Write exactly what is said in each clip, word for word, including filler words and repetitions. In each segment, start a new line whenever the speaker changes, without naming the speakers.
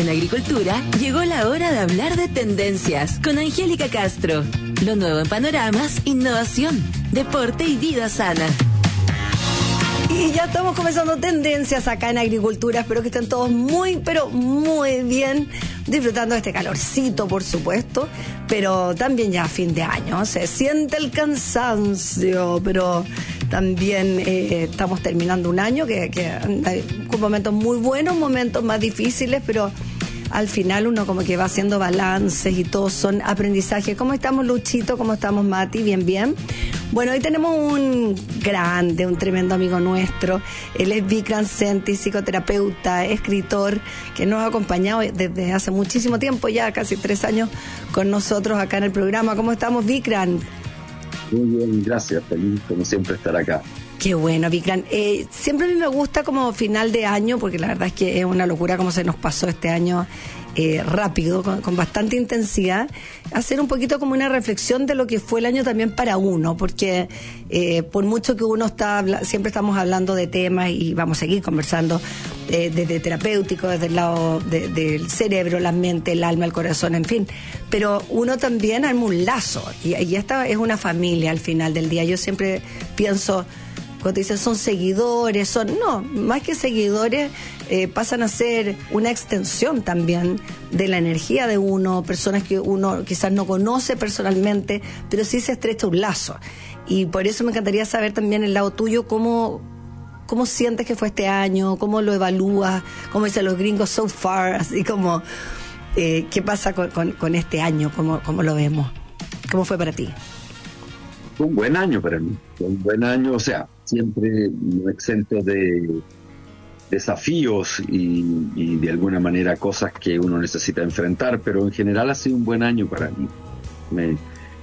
En Agricultura llegó la hora de hablar de tendencias con Angélica Castro. Lo nuevo en panoramas, innovación, deporte y vida sana.
Y ya estamos comenzando tendencias acá en Agricultura. Espero que estén todos muy, pero muy bien, disfrutando de este calorcito, por supuesto, pero también ya a fin de año. Se siente el cansancio, pero también eh, estamos terminando un año que, que hay momentos muy buenos, momentos más difíciles, pero al final uno como que va haciendo balances y todos son aprendizajes. ¿Cómo estamos, Luchito? ¿Cómo estamos, Mati? Bien, bien. Bueno, hoy tenemos un grande, un tremendo amigo nuestro. Él es Vikram Senthi, psicoterapeuta, escritor, que nos ha acompañado desde hace muchísimo tiempo, ya casi tres años con nosotros acá en el programa. ¿Cómo estamos, Vikram?
Muy bien, gracias. Feliz, como siempre, estar acá.
Qué bueno, Vikram. Eh, siempre a mí me gusta como final de año, porque la verdad es que es una locura cómo se nos pasó este año eh, rápido, con, con bastante intensidad, hacer un poquito como una reflexión de lo que fue el año también para uno, porque eh, por mucho que uno está, siempre estamos hablando de temas y vamos a seguir conversando eh, desde terapéutico, desde el lado de, del cerebro, la mente, el alma, el corazón, en fin, pero uno también arma un lazo y, y esta es una familia al final del día. Yo siempre pienso, cuando dicen son seguidores, son no, más que seguidores, eh, pasan a ser una extensión también de la energía de uno, personas que uno quizás no conoce personalmente, pero sí se estrecha un lazo. Y por eso me encantaría saber también el lado tuyo, cómo, cómo sientes que fue este año, cómo lo evalúas, cómo dicen los gringos, so far, así como, eh, qué pasa con, con, con este año, cómo, cómo lo vemos, cómo fue para ti.
Fue un buen año para mí, fue un buen año, o sea, siempre no exento de desafíos y, y de alguna manera cosas que uno necesita enfrentar, pero en general ha sido un buen año para mí. Me,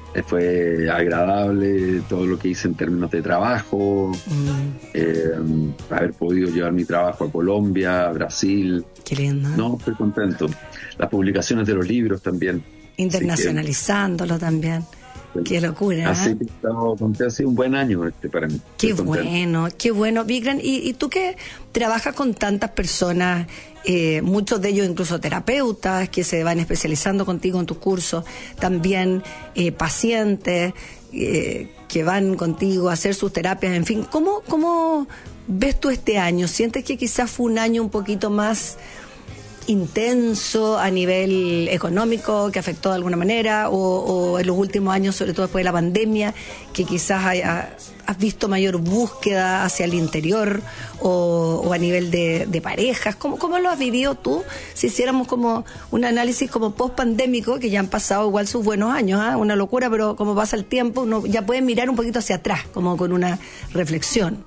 fue agradable todo lo que hice en términos de trabajo, mm. eh, haber podido llevar mi trabajo a Colombia, a Brasil.
Qué lindo.
No, estoy contento. Las publicaciones de los libros también.
Internacionalizándolo que, también. Qué locura.
Así que estamos, ha sido un buen año este para mí.
Qué bueno, qué bueno. Vikram, y, y tú que trabajas con tantas personas, eh, muchos de ellos incluso terapeutas que se van especializando contigo en tus cursos, también eh, pacientes eh, que van contigo a hacer sus terapias, en fin, ¿cómo, cómo ves tú este año? ¿Sientes que quizás fue un año un poquito más intenso a nivel económico, que afectó de alguna manera, o, o en los últimos años, sobre todo después de la pandemia, que quizás haya, has visto mayor búsqueda hacia el interior, o, o a nivel de, de parejas? ¿Cómo, ¿Cómo lo has vivido tú? Si hiciéramos como un análisis como post-pandémico, que ya han pasado igual sus buenos años, ¿eh? Una locura, pero como pasa el tiempo, uno ya puede mirar un poquito hacia atrás, como con una reflexión.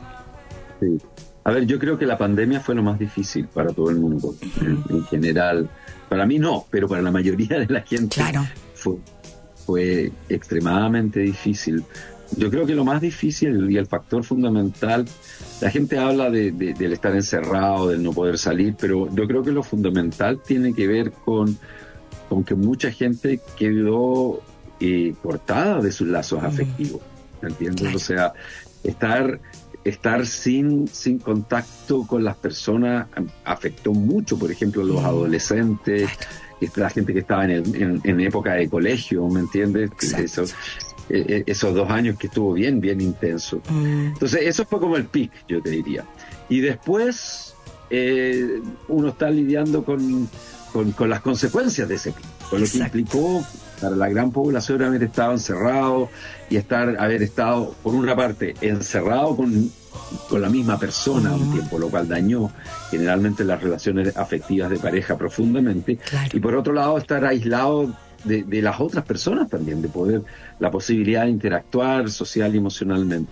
Sí. A ver, yo creo que la pandemia fue lo más difícil para todo el mundo, en, en general. Para mí no, pero para la mayoría de la gente
claro.
fue, fue extremadamente difícil. Yo creo que lo más difícil y el factor fundamental, la gente habla de, de, del estar encerrado, del no poder salir, pero yo creo que lo fundamental tiene que ver con, con que mucha gente quedó eh, cortada de sus lazos mm. afectivos, ¿entiendes? Claro. O sea, estar... Estar sin, sin contacto con las personas afectó mucho, por ejemplo, los mm. adolescentes, la gente que estaba en, el, en, en época de colegio, ¿me entiendes? Eso, eh, esos dos años que estuvo bien, bien intenso. Mm. Entonces, eso fue como el pic, yo te diría. Y después, eh, uno está lidiando con, con, con las consecuencias de ese pic, con lo Exacto. que implicó para la gran población haber estado encerrado y estar haber estado, por una parte, encerrado con, con la misma persona uh-huh. un tiempo, lo cual dañó generalmente las relaciones afectivas de pareja profundamente,
claro.
y por otro lado, estar aislado de, de las otras personas también, de poder, la posibilidad de interactuar social y emocionalmente.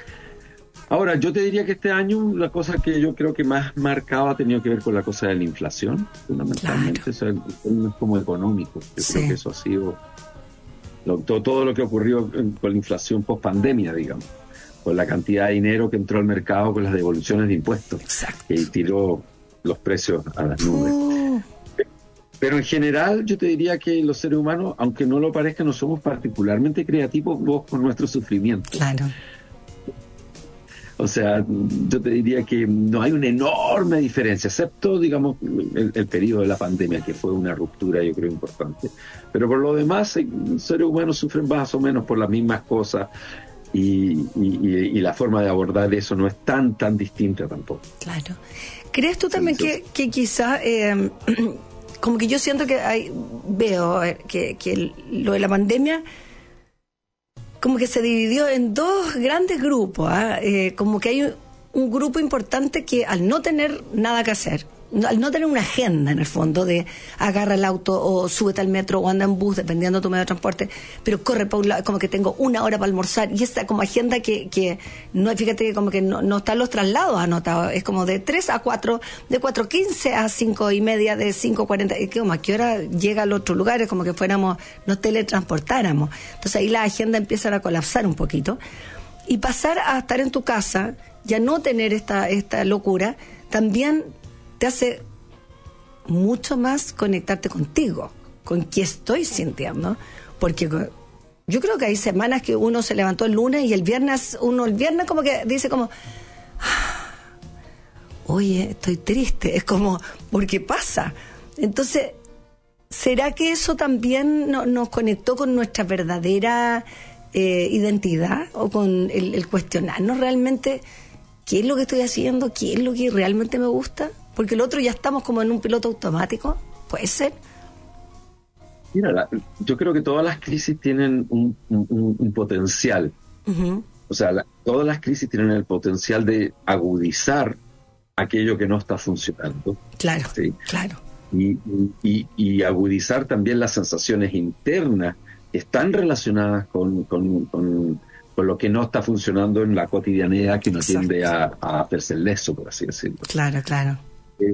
Ahora, yo te diría que este año la cosa que yo creo que más marcado ha tenido que ver con la cosa de la inflación, fundamentalmente, claro. O sea, es como económico. Yo sí. creo que eso ha sido lo, todo, todo lo que ocurrió con la inflación post-pandemia, digamos, con la cantidad de dinero que entró al mercado con las devoluciones de impuestos,
Exacto.
que tiró los precios a las nubes. Oh. Pero en general yo te diría que los seres humanos, aunque no lo parezca, no somos particularmente creativos vos con nuestro sufrimiento.
Claro.
O sea, yo te diría que no hay una enorme diferencia, excepto, digamos, el, el periodo de la pandemia, que fue una ruptura, yo creo, importante. Pero por lo demás, los seres humanos sufren más o menos por las mismas cosas y, y, y la forma de abordar eso no es tan, tan distinta tampoco.
Claro. ¿Crees tú también que, que quizás, eh, como que yo siento que hay, veo que, que lo de la pandemia como que se dividió en dos grandes grupos, ¿eh? Eh, como que hay un, un grupo importante que al no tener nada que hacer, al no tener una agenda en el fondo de agarra el auto o súbete al metro o anda en bus, dependiendo de tu medio de transporte, pero corre para un lado, como que tengo una hora para almorzar, y esta como agenda que, que no, fíjate que como que no, no están los traslados anotados, es como de tres a cuatro, de cuatro quince a cinco y media, de cinco cuarenta, y que como a qué hora llega al otro lugar, es como que fuéramos, nos teletransportáramos. Entonces ahí las agendas empiezan a colapsar un poquito, y pasar a estar en tu casa, ya no tener esta, esta locura, también te hace mucho más conectarte contigo, con qué estoy sintiendo, porque yo creo que hay semanas que uno se levantó el lunes y el viernes, uno el viernes como que dice como, ah, oye, estoy triste, es como, porque pasa. Entonces, ¿será que eso también no, nos conectó con nuestra verdadera eh, identidad, o con el, el cuestionarnos realmente qué es lo que estoy haciendo, qué es lo que realmente me gusta? Porque el otro ya estamos como en un piloto automático, ¿puede ser?
Mira, la, yo creo que todas las crisis tienen un, un, un potencial. Uh-huh. O sea, la, todas las crisis tienen el potencial de agudizar aquello que no está funcionando.
Claro,
¿sí?
claro.
Y, y, y agudizar también las sensaciones internas que están relacionadas con, con, con, con lo que no está funcionando en la cotidianidad, que nos tiende a, a hacerse el leso, por así decirlo.
Claro, claro.
Eh,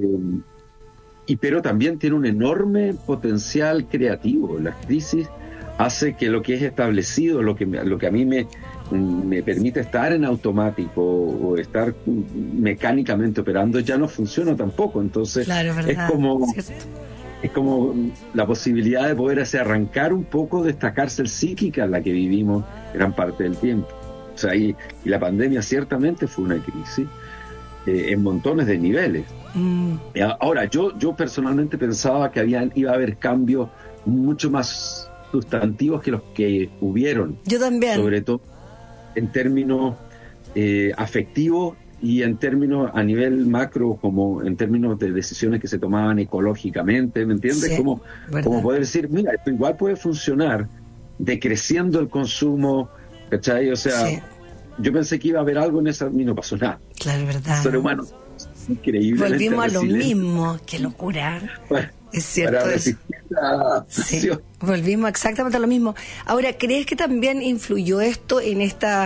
y pero también tiene un enorme potencial creativo. La crisis hace que lo que es establecido, lo que, lo que a mí me, me permite estar en automático o estar mecánicamente operando, ya no funciona tampoco. Entonces,
claro,
es como ¿cierto? Es como la posibilidad de poder hacer arrancar un poco de esta cárcel psíquica en la que vivimos gran parte del tiempo. O sea, y, y la pandemia ciertamente fue una crisis eh, en montones de niveles. Mm. Ahora, yo yo personalmente pensaba que había, iba a haber cambios mucho más sustantivos que los que hubieron.
Yo también.
Sobre todo en términos eh, afectivos y en términos a nivel macro, como en términos de decisiones que se tomaban ecológicamente, ¿me entiendes?
Sí,
como, como poder decir, mira, esto igual puede funcionar decreciendo el consumo, ¿cachai? O sea, sí. Yo pensé que iba a haber algo en esa y no pasó nada.
Claro, verdad.
Ser humano. Increíble.
Volvimos a lo mismo. Qué locura. Bueno, es cierto eso. Sí, volvimos exactamente a lo mismo. Ahora, ¿crees que también influyó esto en esta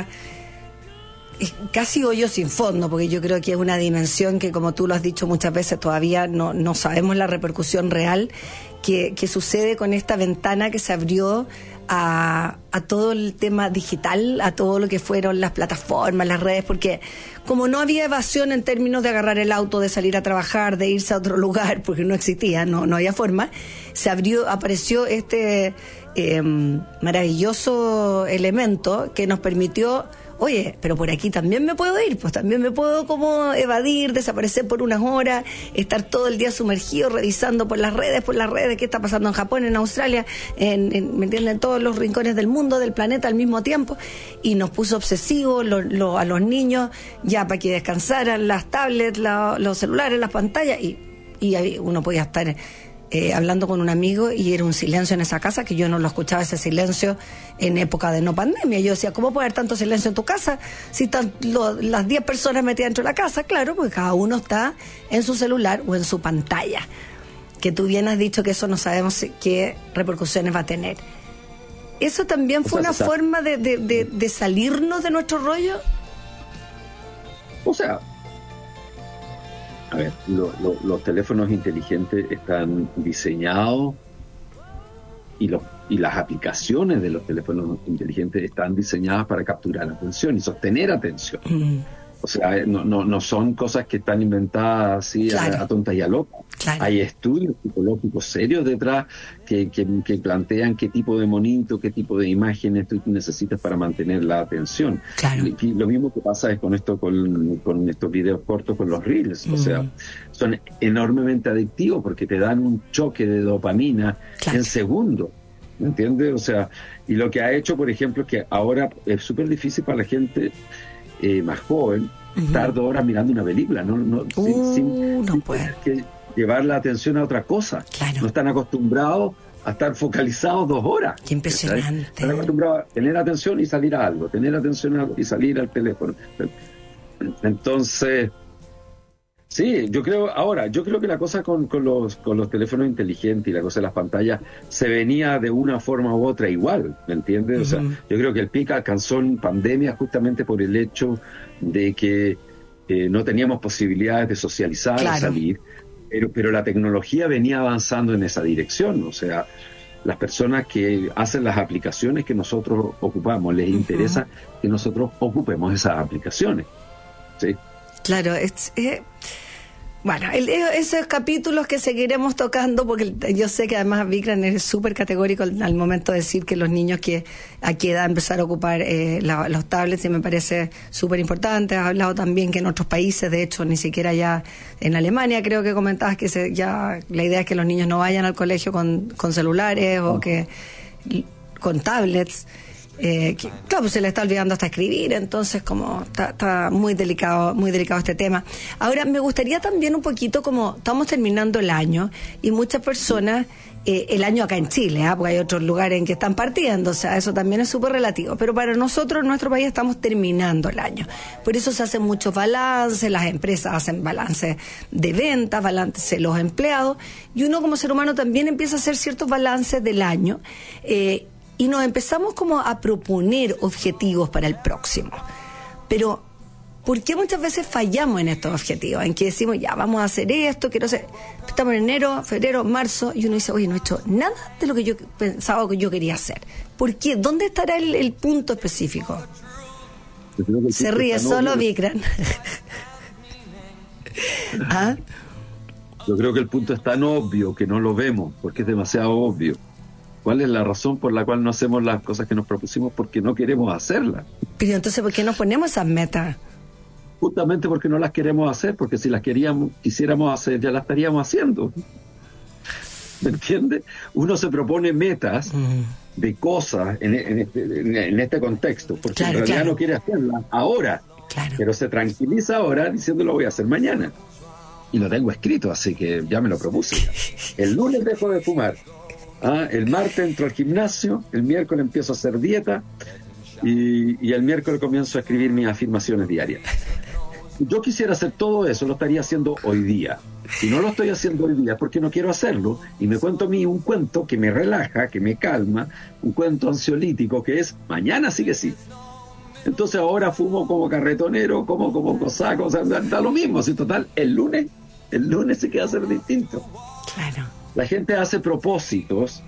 casi hoyo sin fondo? Porque yo creo que es una dimensión que, como tú lo has dicho muchas veces, todavía no, no sabemos la repercusión real que, que sucede con esta ventana que se abrió a, a todo el tema digital, a todo lo que fueron las plataformas, las redes, porque como no había evasión en términos de agarrar el auto, de salir a trabajar, de irse a otro lugar, porque no existía, no, no había forma, se abrió, apareció este eh, maravilloso elemento que nos permitió, oye, pero por aquí también me puedo ir, pues también me puedo como evadir, desaparecer por unas horas, estar todo el día sumergido revisando por las redes, por las redes, qué está pasando en Japón, en Australia, en, en, ¿me entienden? En todos los rincones del mundo, del planeta al mismo tiempo, y nos puso obsesivos lo, lo, a los niños, ya para que descansaran las tablets, la, los celulares, las pantallas, y, y ahí uno podía estar Eh, hablando con un amigo y era un silencio en esa casa que yo no lo escuchaba, ese silencio en época de no pandemia. Yo decía, ¿cómo puede haber tanto silencio en tu casa si están lo, las diez personas metidas dentro de la casa? Claro, porque cada uno está en su celular o en su pantalla, que tú bien has dicho que eso no sabemos qué repercusiones va a tener. ¿Eso también fue o sea, una o sea, forma de, de, de, de salirnos de nuestro rollo?
O sea, a ver, lo, lo, los teléfonos inteligentes están diseñados y, los, y las aplicaciones de los teléfonos inteligentes están diseñadas para capturar atención y sostener atención. Mm. O sea, no, no, no son cosas que están inventadas así claro. a, a tontas y a locas. Claro. Hay estudios psicológicos serios detrás que, que, que plantean qué tipo de monito, qué tipo de imágenes tú necesitas para mantener la atención. Claro. Y lo mismo que pasa es con esto, con, con estos videos cortos, con los reels. Mm. O sea, son enormemente adictivos porque te dan un choque de dopamina claro. en segundos. ¿Me entiendes? O sea, y lo que ha hecho, por ejemplo, es que ahora es súper difícil para la gente eh, más joven uh-huh. estar dos horas mirando una película, no, no, uh, sin, sin, no sin puede. Que llevar la atención a otra cosa. Claro. No están acostumbrados a estar focalizados dos horas.
Qué impresionante.
Están acostumbrados a tener atención y salir a algo, tener atención a algo y salir al teléfono. Entonces, sí, yo creo, ahora, yo creo que la cosa con, con los con los teléfonos inteligentes y la cosa de las pantallas se venía de una forma u otra igual, ¿me entiendes? Uh-huh. O sea, yo creo que el pico alcanzó en pandemia justamente por el hecho de que eh, no teníamos posibilidades de socializar, claro. de salir, pero, pero la tecnología venía avanzando en esa dirección, o sea, las personas que hacen las aplicaciones que nosotros ocupamos, les uh-huh. interesa que nosotros ocupemos esas aplicaciones, ¿sí?
Claro, es, es, bueno, el, esos capítulos que seguiremos tocando, porque yo sé que además Vikram es súper categórico al, al momento de decir que los niños que a qué edad empezar a ocupar eh, la, los tablets, y me parece súper importante. Has hablado también que en otros países, de hecho, ni siquiera ya en Alemania, creo que comentabas que se, ya la idea es que los niños no vayan al colegio con, con celulares o que con tablets. Eh, que, claro, pues se le está olvidando hasta escribir, entonces como está, está muy delicado, muy delicado este tema. Ahora me gustaría también un poquito, como estamos terminando el año y muchas personas, eh, el año acá en Chile, ¿eh? Porque hay otros lugares en que están partiendo, o sea, eso también es súper relativo, pero para nosotros en nuestro país estamos terminando el año, por eso se hacen muchos balances, las empresas hacen balances de ventas, balances de los empleados, y uno como ser humano también empieza a hacer ciertos balances del año, eh, y nos empezamos como a proponer objetivos para el próximo. Pero, ¿por qué muchas veces fallamos en estos objetivos? En que decimos, ya, vamos a hacer esto, quiero hacer... Estamos en enero, febrero, marzo, y uno dice, oye, no he hecho nada de lo que yo pensaba que yo quería hacer. ¿Por qué? ¿Dónde estará el, el punto específico? Se ríe solo Vikram. ¿Ah?
Yo creo que el punto es tan obvio que no lo vemos, porque es demasiado obvio. ¿Cuál es la razón por la cual no hacemos las cosas que nos propusimos? Porque no queremos hacerlas.
Pero entonces, ¿por qué nos ponemos esas metas?
Justamente porque no las queremos hacer, porque si las queríamos, quisiéramos hacer, ya las estaríamos haciendo. ¿Me entiendes? Uno se propone metas mm. de cosas en, en, este, en este contexto, porque claro, en realidad claro. no quiere hacerlas ahora, claro. pero se tranquiliza ahora diciendo lo voy a hacer mañana. Y lo tengo escrito, así que ya me lo propuse. El lunes dejo de fumar. Ah, el martes entro al gimnasio, el miércoles empiezo a hacer dieta y, y el miércoles comienzo a escribir mis afirmaciones diarias. Yo quisiera hacer todo eso, lo estaría haciendo hoy día. Si no lo estoy haciendo hoy día es porque no quiero hacerlo y me cuento a mí un cuento que me relaja, que me calma, un cuento ansiolítico que es mañana sí que sí. Entonces ahora fumo como carretonero, como como cosaco, o sea, da lo mismo, si total, el lunes, el lunes se queda a ser distinto.
Claro.
La gente hace propósitos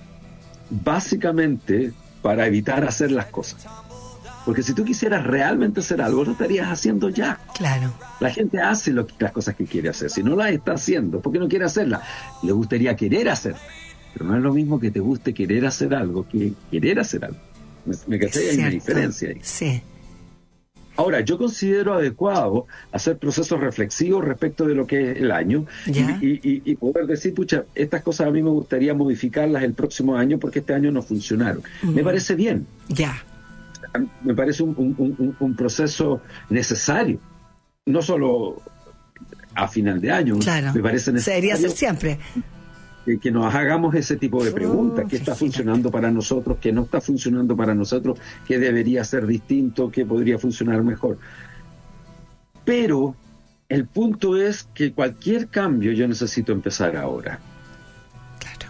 básicamente para evitar hacer las cosas. Porque si tú quisieras realmente hacer algo, lo estarías haciendo ya.
Claro.
La gente hace lo que, las cosas que quiere hacer. Si no las está haciendo, ¿por qué no quiere hacerlas? Le gustaría querer hacerlas. Pero no es lo mismo que te guste querer hacer algo que querer hacer algo. ¿Me, me caché? Hay una diferencia ahí.
Sí.
Ahora, yo considero adecuado hacer procesos reflexivos respecto de lo que es el año y, y, y poder decir, pucha, estas cosas a mí me gustaría modificarlas el próximo año porque este año no funcionaron. Uh-huh. Me parece bien.
Ya.
Me parece un, un, un, un proceso necesario. No solo a final de año.
Claro.
Me parece necesario.
Debería ser siempre.
Que, que nos hagamos ese tipo de preguntas, qué está funcionando para nosotros, qué no está funcionando para nosotros, qué debería ser distinto, qué podría funcionar mejor. Pero el punto es que cualquier cambio yo necesito empezar ahora.
Claro.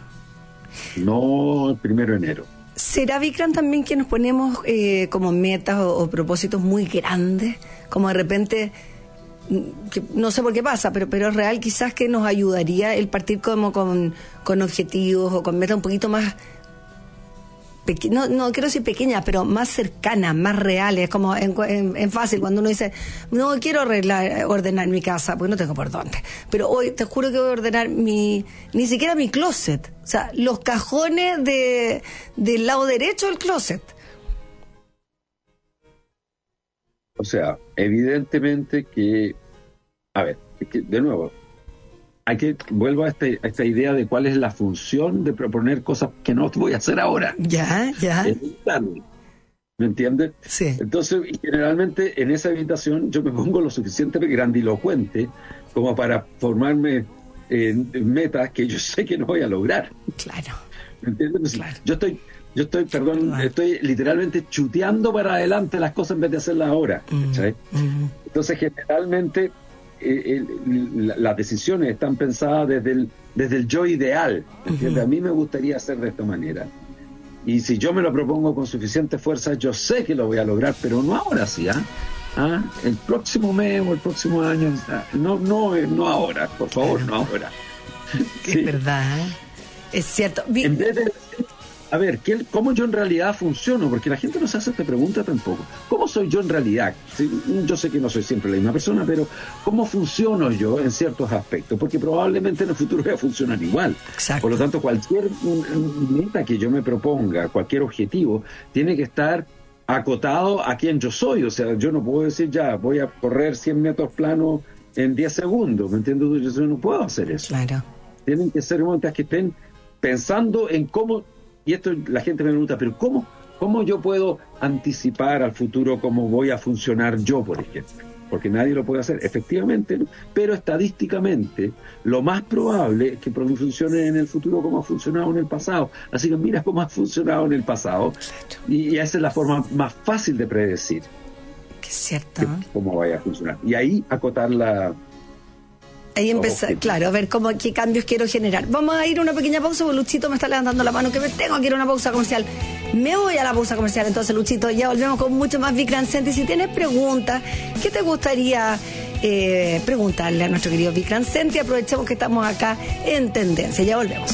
No el primero de enero.
¿Será, Vikram, también que nos ponemos eh, como metas o, o propósitos muy grandes? Como de repente... que no sé por qué pasa, pero pero es real, quizás que nos ayudaría el partir como con, con objetivos o con metas un poquito más peque- no, no quiero decir pequeñas, pero más cercanas, más reales, como en, en, en fácil, cuando uno dice, no quiero arreglar, ordenar mi casa, porque no tengo por dónde, pero hoy te juro que voy a ordenar mi, ni siquiera mi closet, o sea, los cajones de del lado derecho del closet.
O sea, evidentemente que, a ver, es que, de nuevo, hay que, vuelvo a, este, a esta idea de cuál es la función de proponer cosas que no voy a hacer ahora.
Ya, ya.
Evitarme. ¿Me entiendes?
Sí.
Entonces, generalmente en esa evitación yo me pongo lo suficientemente grandilocuente como para formarme en, en metas que yo sé que no voy a lograr.
Claro.
¿Me entiendes?
Claro.
Yo estoy, yo estoy, perdón,
Claro.
estoy literalmente chuteando para adelante las cosas en vez de hacerlas ahora. ¿Cachai?
Mm.
Entonces, generalmente eh, el, la, las decisiones están pensadas desde el, desde el yo ideal. ¿Entiendes?
Uh-huh.
A mí me gustaría hacer de esta manera. Y si yo me lo propongo con suficiente fuerza, yo sé que lo voy a lograr, pero no ahora sí, ¿ah? ¿Ah? El próximo mes o el próximo año, ¿ah? no, no, no ahora, por favor, no ahora.
Sí. Es verdad, ¿eh? Es cierto. Vi-
En vez de, a ver, ¿qué, ¿cómo yo en realidad funciono? Porque la gente no se hace esta pregunta tampoco. ¿Cómo soy yo en realidad? Sí, yo sé que no soy siempre la misma persona, pero ¿cómo funciono yo en ciertos aspectos? Porque probablemente en el futuro voy a funcionar igual.
Exacto.
Por lo tanto, cualquier meta que yo me proponga, cualquier objetivo, tiene que estar acotado a quien yo soy. O sea, yo no puedo decir ya, voy a correr cien metros planos en diez segundos. ¿Me entiendes? Yo no puedo hacer eso.
Claro.
Tienen que ser momentos que estén pensando en cómo, y esto la gente me pregunta, pero ¿cómo, cómo yo puedo anticipar al futuro cómo voy a funcionar yo, por ejemplo? Porque nadie lo puede hacer, efectivamente, ¿no? Pero estadísticamente lo más probable es que funcione en el futuro como ha funcionado en el pasado. Así que mira cómo ha funcionado en el pasado y, y esa es la forma más fácil de predecir
Que es cierto.
que, cómo vaya a funcionar. Y ahí acotar la...
Ahí empezar,
Ojo.
claro, a ver cómo, qué cambios quiero generar. Vamos a ir a una pequeña pausa, porque Luchito me está levantando la mano, que me tengo que ir a una pausa comercial. Me voy a la pausa comercial, entonces, Luchito, ya volvemos con mucho más Vic Center. Y si tienes preguntas, ¿qué te gustaría eh, preguntarle a nuestro querido Vic Center? Y aprovechemos que estamos acá en Tendencia. Ya volvemos.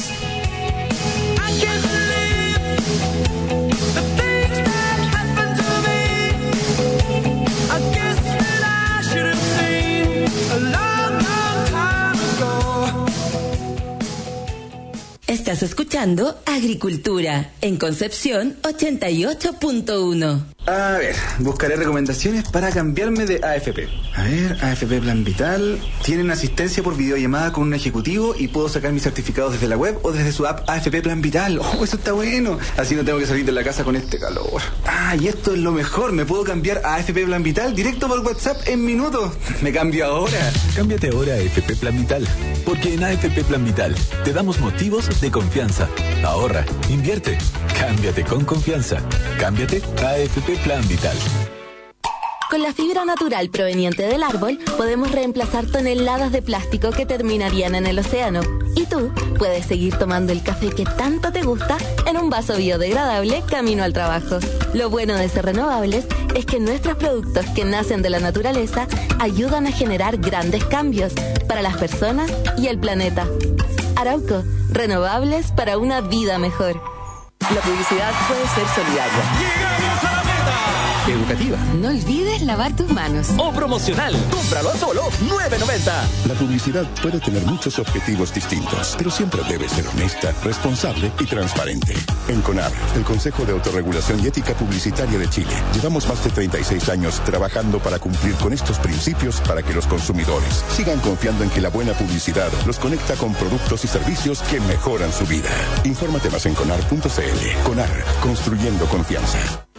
Estás escuchando Agricultura en Concepción ochenta y ocho punto uno.
A ver, buscaré recomendaciones para cambiarme de A F P. A ver, A F P Plan Vital. Tienen asistencia por videollamada con un ejecutivo y puedo sacar mis certificados desde la web o desde su app A F P Plan Vital. Oh, eso está bueno. Así no tengo que salir de la casa con este calor. Ah, y esto es lo mejor. Me puedo cambiar a A F P Plan Vital directo por WhatsApp en minutos. Me cambio ahora.
Cámbiate ahora a A F P Plan Vital, porque en A F P Plan Vital te damos motivos de confianza. Ahorra, invierte, cámbiate con confianza. Cámbiate a A F P Plan Vital.
Con la fibra natural proveniente del árbol, podemos reemplazar toneladas de plástico que terminarían en el océano. Y tú puedes seguir tomando el café que tanto te gusta en un vaso biodegradable camino al trabajo. Lo bueno de ser renovables es que nuestros productos que nacen de la naturaleza ayudan a generar grandes cambios para las personas y el planeta. Arauco, renovables para una vida mejor.
La publicidad puede ser solidaria,
¡Llegamos a la meta!
educativa
No olvides lavar tus manos.
O promocional. Cómpralo a solo nueve noventa.
La publicidad puede tener muchos objetivos distintos, pero siempre debe ser honesta, responsable y transparente. En CONAR, el Consejo de Autorregulación y Ética Publicitaria de Chile, llevamos más de treinta y seis años trabajando para cumplir con estos principios para que los consumidores sigan confiando en que la buena publicidad los conecta con productos y servicios que mejoran su vida. Infórmate más en conar punto c l. CONAR, construyendo confianza.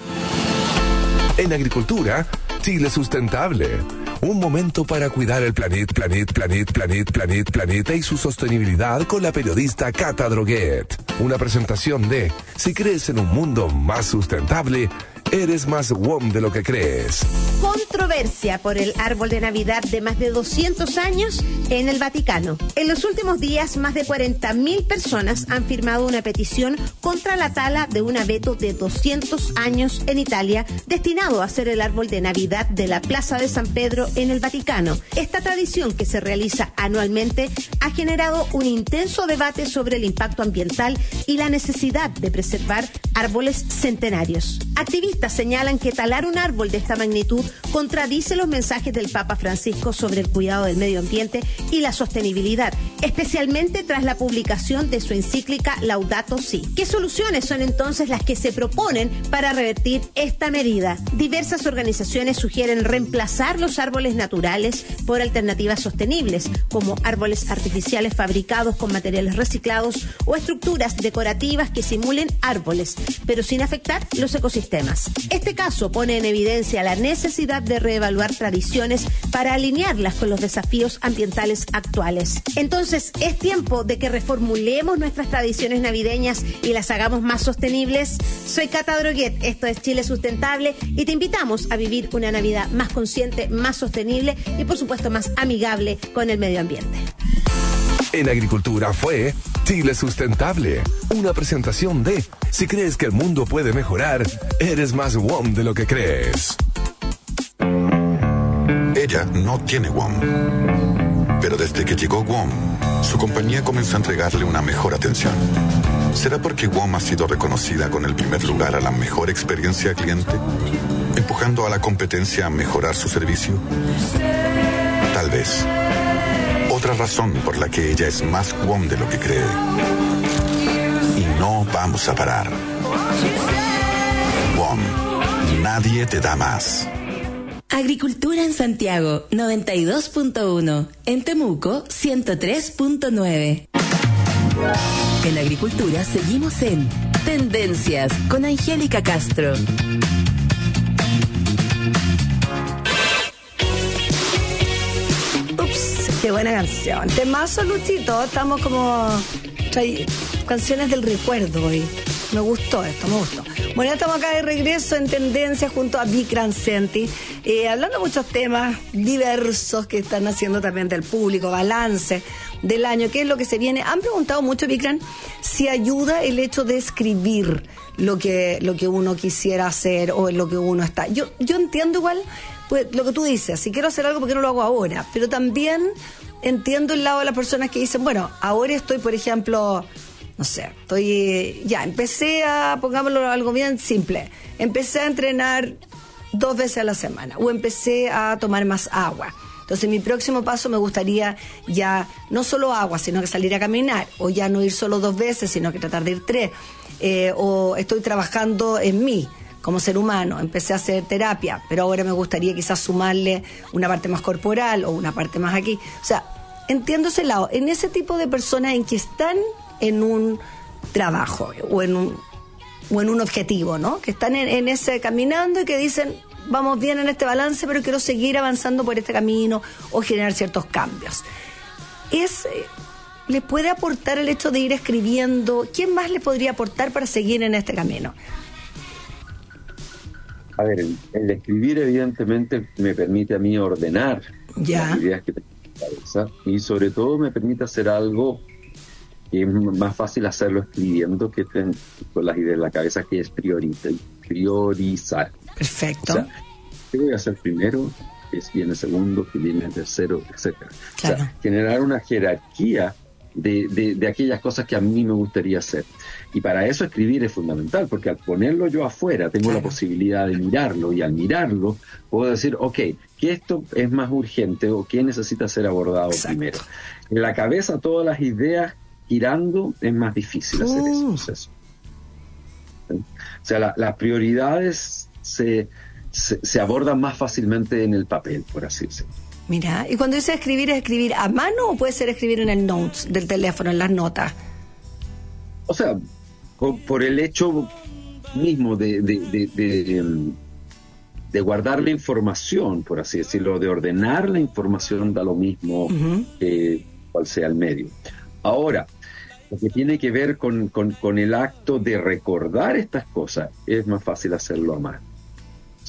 En agricultura, Chile sustentable. Un momento para cuidar el planeta, planeta, planeta, planeta, planeta, planeta y su sostenibilidad con la periodista Cata Droguet. Una presentación de Si crees en un mundo más sustentable, Eres más W O M de lo que crees.
Controversia por el árbol de Navidad de más de doscientos años en el Vaticano. En los últimos días, más de cuarenta mil personas han firmado una petición contra la tala de un abeto de doscientos años en Italia, destinado a ser el árbol de Navidad de la Plaza de San Pedro en el Vaticano. Esta tradición, que se realiza anualmente, ha generado un intenso debate sobre el impacto ambiental y la necesidad de preservar árboles centenarios. Activistas señalan que talar un árbol de esta magnitud contradice los mensajes del Papa Francisco sobre el cuidado del medio ambiente y la sostenibilidad, especialmente tras la publicación de su encíclica Laudato Si. ¿Qué soluciones son entonces las que se proponen para revertir esta medida? Diversas organizaciones sugieren reemplazar los árboles naturales por alternativas sostenibles, como árboles artificiales fabricados con materiales reciclados o estructuras decorativas que simulen árboles, pero sin afectar los ecosistemas. Este caso pone en evidencia la necesidad de reevaluar tradiciones para alinearlas con los desafíos ambientales actuales. Entonces, ¿es tiempo de que reformulemos nuestras tradiciones navideñas y las hagamos más sostenibles? Soy Cata Droguet, esto es Chile Sustentable, y te invitamos a vivir una Navidad más consciente, más sostenible y, por supuesto, más amigable con el medio ambiente.
En Agricultura fue Chile Sustentable, una presentación de si crees que el mundo puede mejorar, eres más W O M de lo que crees.
Ella no tiene W O M, pero desde que llegó W O M, su compañía comenzó a entregarle una mejor atención. ¿Será porque W O M ha sido reconocida con el primer lugar a la mejor experiencia cliente, empujando a la competencia a mejorar su servicio? Tal vez. Otra razón por la que ella es más W O M de lo que cree. Y no vamos a parar. W O M. Nadie te da más.
Agricultura en Santiago, noventa y dos punto uno. En Temuco, ciento tres punto nueve. En Agricultura seguimos en Tendencias con Angélica Castro.
Qué buena canción. Temazo, Luchito. Estamos como trae, canciones del recuerdo hoy. Me gustó esto, me gustó. Bueno, ya estamos acá de regreso en Tendencias junto a Vikram Senti, eh, hablando de muchos temas diversos que están haciendo también del público, balance del año, qué es lo que se viene. Han preguntado mucho, Vikram, si ayuda el hecho de escribir lo que, lo que uno quisiera hacer o en lo que uno está. Yo, yo entiendo igual pues, lo que tú dices, si quiero hacer algo, ¿por qué no lo hago ahora? Pero también entiendo el lado de las personas que dicen, bueno, ahora estoy, por ejemplo, no sé, estoy, ya, empecé a, pongámoslo algo bien simple, empecé a entrenar dos veces a la semana, o empecé a tomar más agua. Entonces, mi próximo paso me gustaría ya, no solo agua, sino que salir a caminar, o ya no ir solo dos veces, sino que tratar de ir tres, eh, o estoy trabajando en mí, como ser humano, empecé a hacer terapia, pero ahora me gustaría quizás sumarle una parte más corporal, o una parte más aquí. O sea, entiendo ese lado, en ese tipo de personas en que están en un trabajo o en un, o en un objetivo, ¿no? Que están en, en ese caminando y que dicen, vamos bien en este balance, pero quiero seguir avanzando por este camino o generar ciertos cambios. Es, ¿le puede aportar el hecho de ir escribiendo? ¿Quién más le podría aportar para seguir en este camino?
A ver, el, el escribir evidentemente me permite a mí ordenar
ya.
las ideas que tengo en la cabeza y sobre todo me permite hacer algo que es más fácil hacerlo escribiendo que con las ideas en la cabeza, que es priorizar. priorizar.
Perfecto.
O sea, ¿qué voy a hacer primero? ¿Qué viene segundo? ¿Qué viene tercero? Etcétera.
Claro.
O sea, generar una jerarquía de, de, de aquellas cosas que a mí me gustaría hacer. Y para eso escribir es fundamental, porque al ponerlo yo afuera tengo claro. la posibilidad de mirarlo, y al mirarlo puedo decir, ok, que esto es más urgente o qué necesita ser abordado Exacto. primero. En la cabeza todas las ideas girando es más difícil hacer uh. ese proceso. O sea, la, las prioridades se, se, se abordan más fácilmente en el papel, por así decirlo.
Mira, y cuando dice escribir, ¿es escribir a mano o puede ser escribir en el notes del teléfono, en las notas?
O sea, por, por el hecho mismo de, de, de, de, de guardar la información, por así decirlo, de ordenar la información, da lo mismo uh-huh. eh, cual sea el medio. Ahora, lo que tiene que ver con, con, con el acto de recordar estas cosas, es más fácil hacerlo a mano. O sea, escribir es fundamental porque al ponerlo yo afuera tengo la posibilidad de mirarlo, y al mirarlo puedo decir, ok, que esto es más urgente o qué necesita ser abordado primero. En la cabeza todas las ideas girando es más difícil hacer ese proceso. O sea, la, las prioridades se, se abordan más fácilmente en el papel, por así decirlo.
Mira, y cuando dice escribir, ¿es escribir a mano o puede ser escribir en el notes del teléfono, en las notas?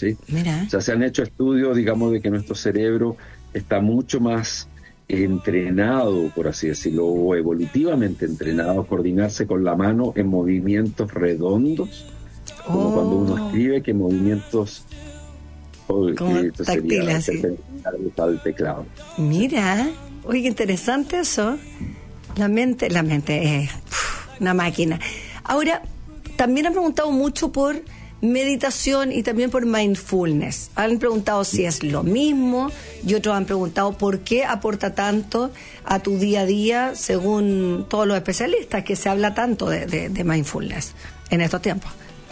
¿sí?
Mira.
O sea, se han hecho estudios, digamos, de que nuestro cerebro está mucho más entrenado, por así decirlo, o evolutivamente entrenado a coordinarse con la mano en movimientos redondos, como
oh.
cuando uno escribe, que movimientos oh,
como
que
táctiles, sí.
al teclado.
Mira, oye, qué interesante eso. La mente, la mente es uf, una máquina. Ahora, también han preguntado mucho por meditación y también por mindfulness. Han preguntado si es lo mismo y otros han preguntado por qué aporta tanto a tu día a día, según todos los especialistas, que se habla tanto de, de, de mindfulness en estos tiempos.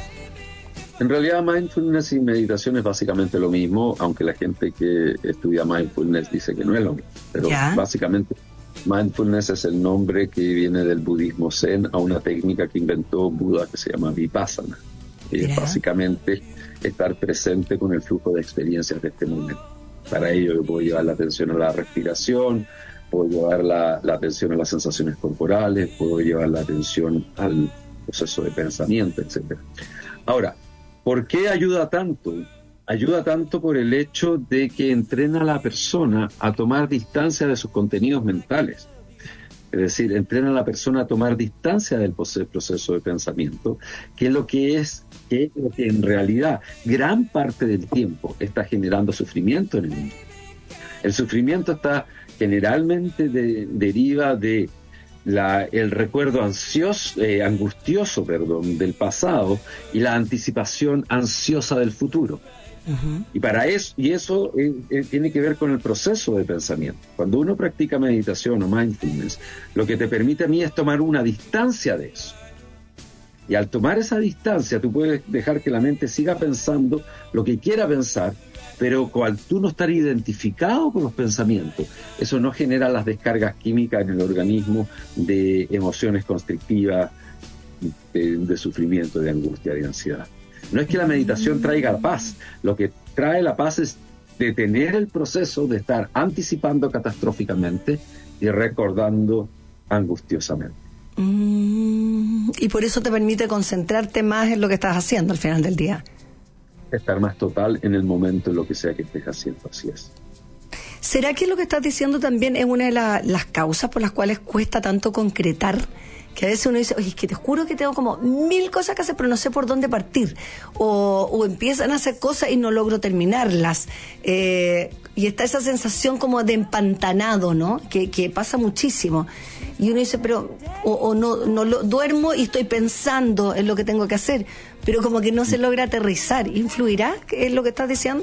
En realidad, mindfulness y meditación es básicamente lo mismo, aunque la gente que estudia mindfulness dice que no es lo mismo. Pero ¿ya? Básicamente, mindfulness es el nombre que viene del budismo zen a una técnica que inventó Buda que se llama Vipassana. Y es básicamente estar presente con el flujo de experiencias de este momento. Para ello yo puedo llevar la atención a la respiración, puedo llevar la, la atención a las sensaciones corporales, puedo llevar la atención al proceso de pensamiento, etcétera. Ahora, ¿por qué ayuda tanto? Ayuda tanto por el hecho de que entrena a la persona a tomar distancia de sus contenidos mentales. Es decir, entrena a la persona a tomar distancia del proceso de pensamiento, que es lo que es, que es lo que en realidad gran parte del tiempo está generando sufrimiento en el mundo. El sufrimiento está generalmente de, deriva de la, el recuerdo ansioso, eh, angustioso, perdón, del pasado y la anticipación ansiosa del futuro. Uh-huh. Y para eso, y eso eh, eh, tiene que ver con el proceso de pensamiento. Cuando uno practica meditación o mindfulness, lo que te permite a mí es tomar una distancia de eso. Y al tomar esa distancia, tú puedes dejar que la mente siga pensando lo que quiera pensar, pero cual tú no estar identificado con los pensamientos, eso no genera las descargas químicas en el organismo de emociones constrictivas, de, de sufrimiento, de angustia, de ansiedad. No es que la meditación traiga paz, lo que trae la paz es detener el proceso de estar anticipando catastróficamente y recordando angustiosamente.
Mm, y por eso te permite concentrarte más en lo que estás haciendo al final del día.
Estar más total en el momento, en lo que sea que estés haciendo, así es.
¿Será que lo que estás diciendo también es una de la, las causas por las cuales cuesta tanto concretar? Que a veces uno dice, oye, es que te juro que tengo como mil cosas que hacer, pero no sé por dónde partir. O, o empiezan a hacer cosas y no logro terminarlas. Eh, y está esa sensación como de empantanado, ¿no? Que, que pasa muchísimo. Y uno dice, pero, o, o no, no lo, duermo y estoy pensando en lo que tengo que hacer, pero como que no se logra aterrizar. ¿Influirá? ¿Qué es lo que estás diciendo?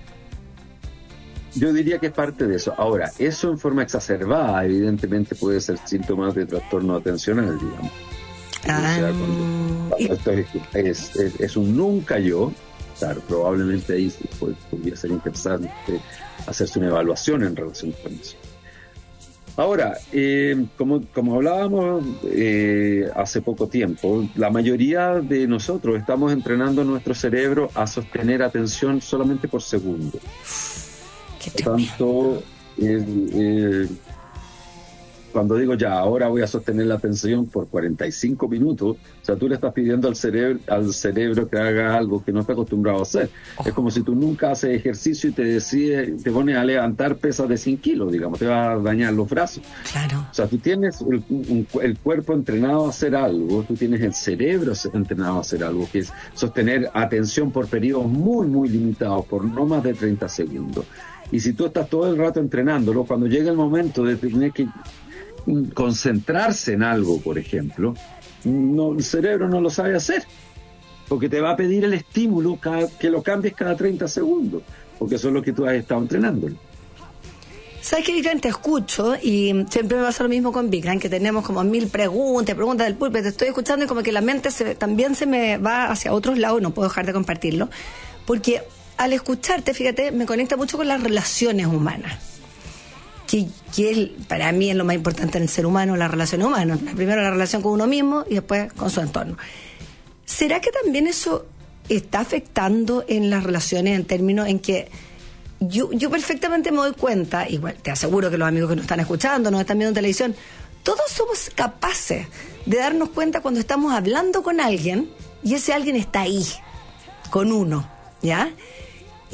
Yo diría que es parte de eso. Ahora, eso en forma exacerbada, evidentemente puede ser síntomas de trastorno atencional, digamos. Ah, o sea, cuando, cuando esto es, es, es, es un nunca yo, claro, probablemente ahí pues, podría ser interesante hacerse una evaluación en relación con eso. Ahora, eh, como, como hablábamos eh, hace poco tiempo, la mayoría de nosotros estamos entrenando nuestro cerebro a sostener atención solamente por segundo. Por tanto, eh, eh, cuando digo ya, ahora voy a sostener la atención por cuarenta y cinco minutos, o sea, tú le estás pidiendo al cerebro, al cerebro que haga algo que no está acostumbrado a hacer. Oh. Es como si tú nunca haces ejercicio y te decides, te pones a levantar pesas de cien kilos, digamos, te va a dañar los brazos.
Claro.
O sea, tú tienes el, un, el cuerpo entrenado a hacer algo, tú tienes el cerebro entrenado a hacer algo, que es sostener atención por periodos muy, muy limitados, por no más de treinta segundos. Y si tú estás todo el rato entrenándolo, cuando llega el momento de tener que concentrarse en algo, por ejemplo, no, el cerebro no lo sabe hacer, porque te va a pedir el estímulo cada, que lo cambies cada treinta segundos, porque eso es lo que tú has estado entrenándolo.
¿Sabes qué, Vicán? Te escucho y siempre me pasa lo mismo con Vicán, que tenemos como mil preguntas, preguntas del público, te estoy escuchando y como que la mente se, también se me va hacia otros lados y no puedo dejar de compartirlo, porque al escucharte, fíjate, me conecta mucho con las relaciones humanas, que, que es, para mí es lo más importante en el ser humano, las relaciones humanas. Primero la relación con uno mismo y después con su entorno. ¿Será que también eso está afectando en las relaciones en términos en que yo, yo perfectamente me doy cuenta, igual te aseguro que los amigos que nos están escuchando, nos están viendo en televisión, todos somos capaces de darnos cuenta cuando estamos hablando con alguien y ese alguien está ahí, con uno, ¿ya?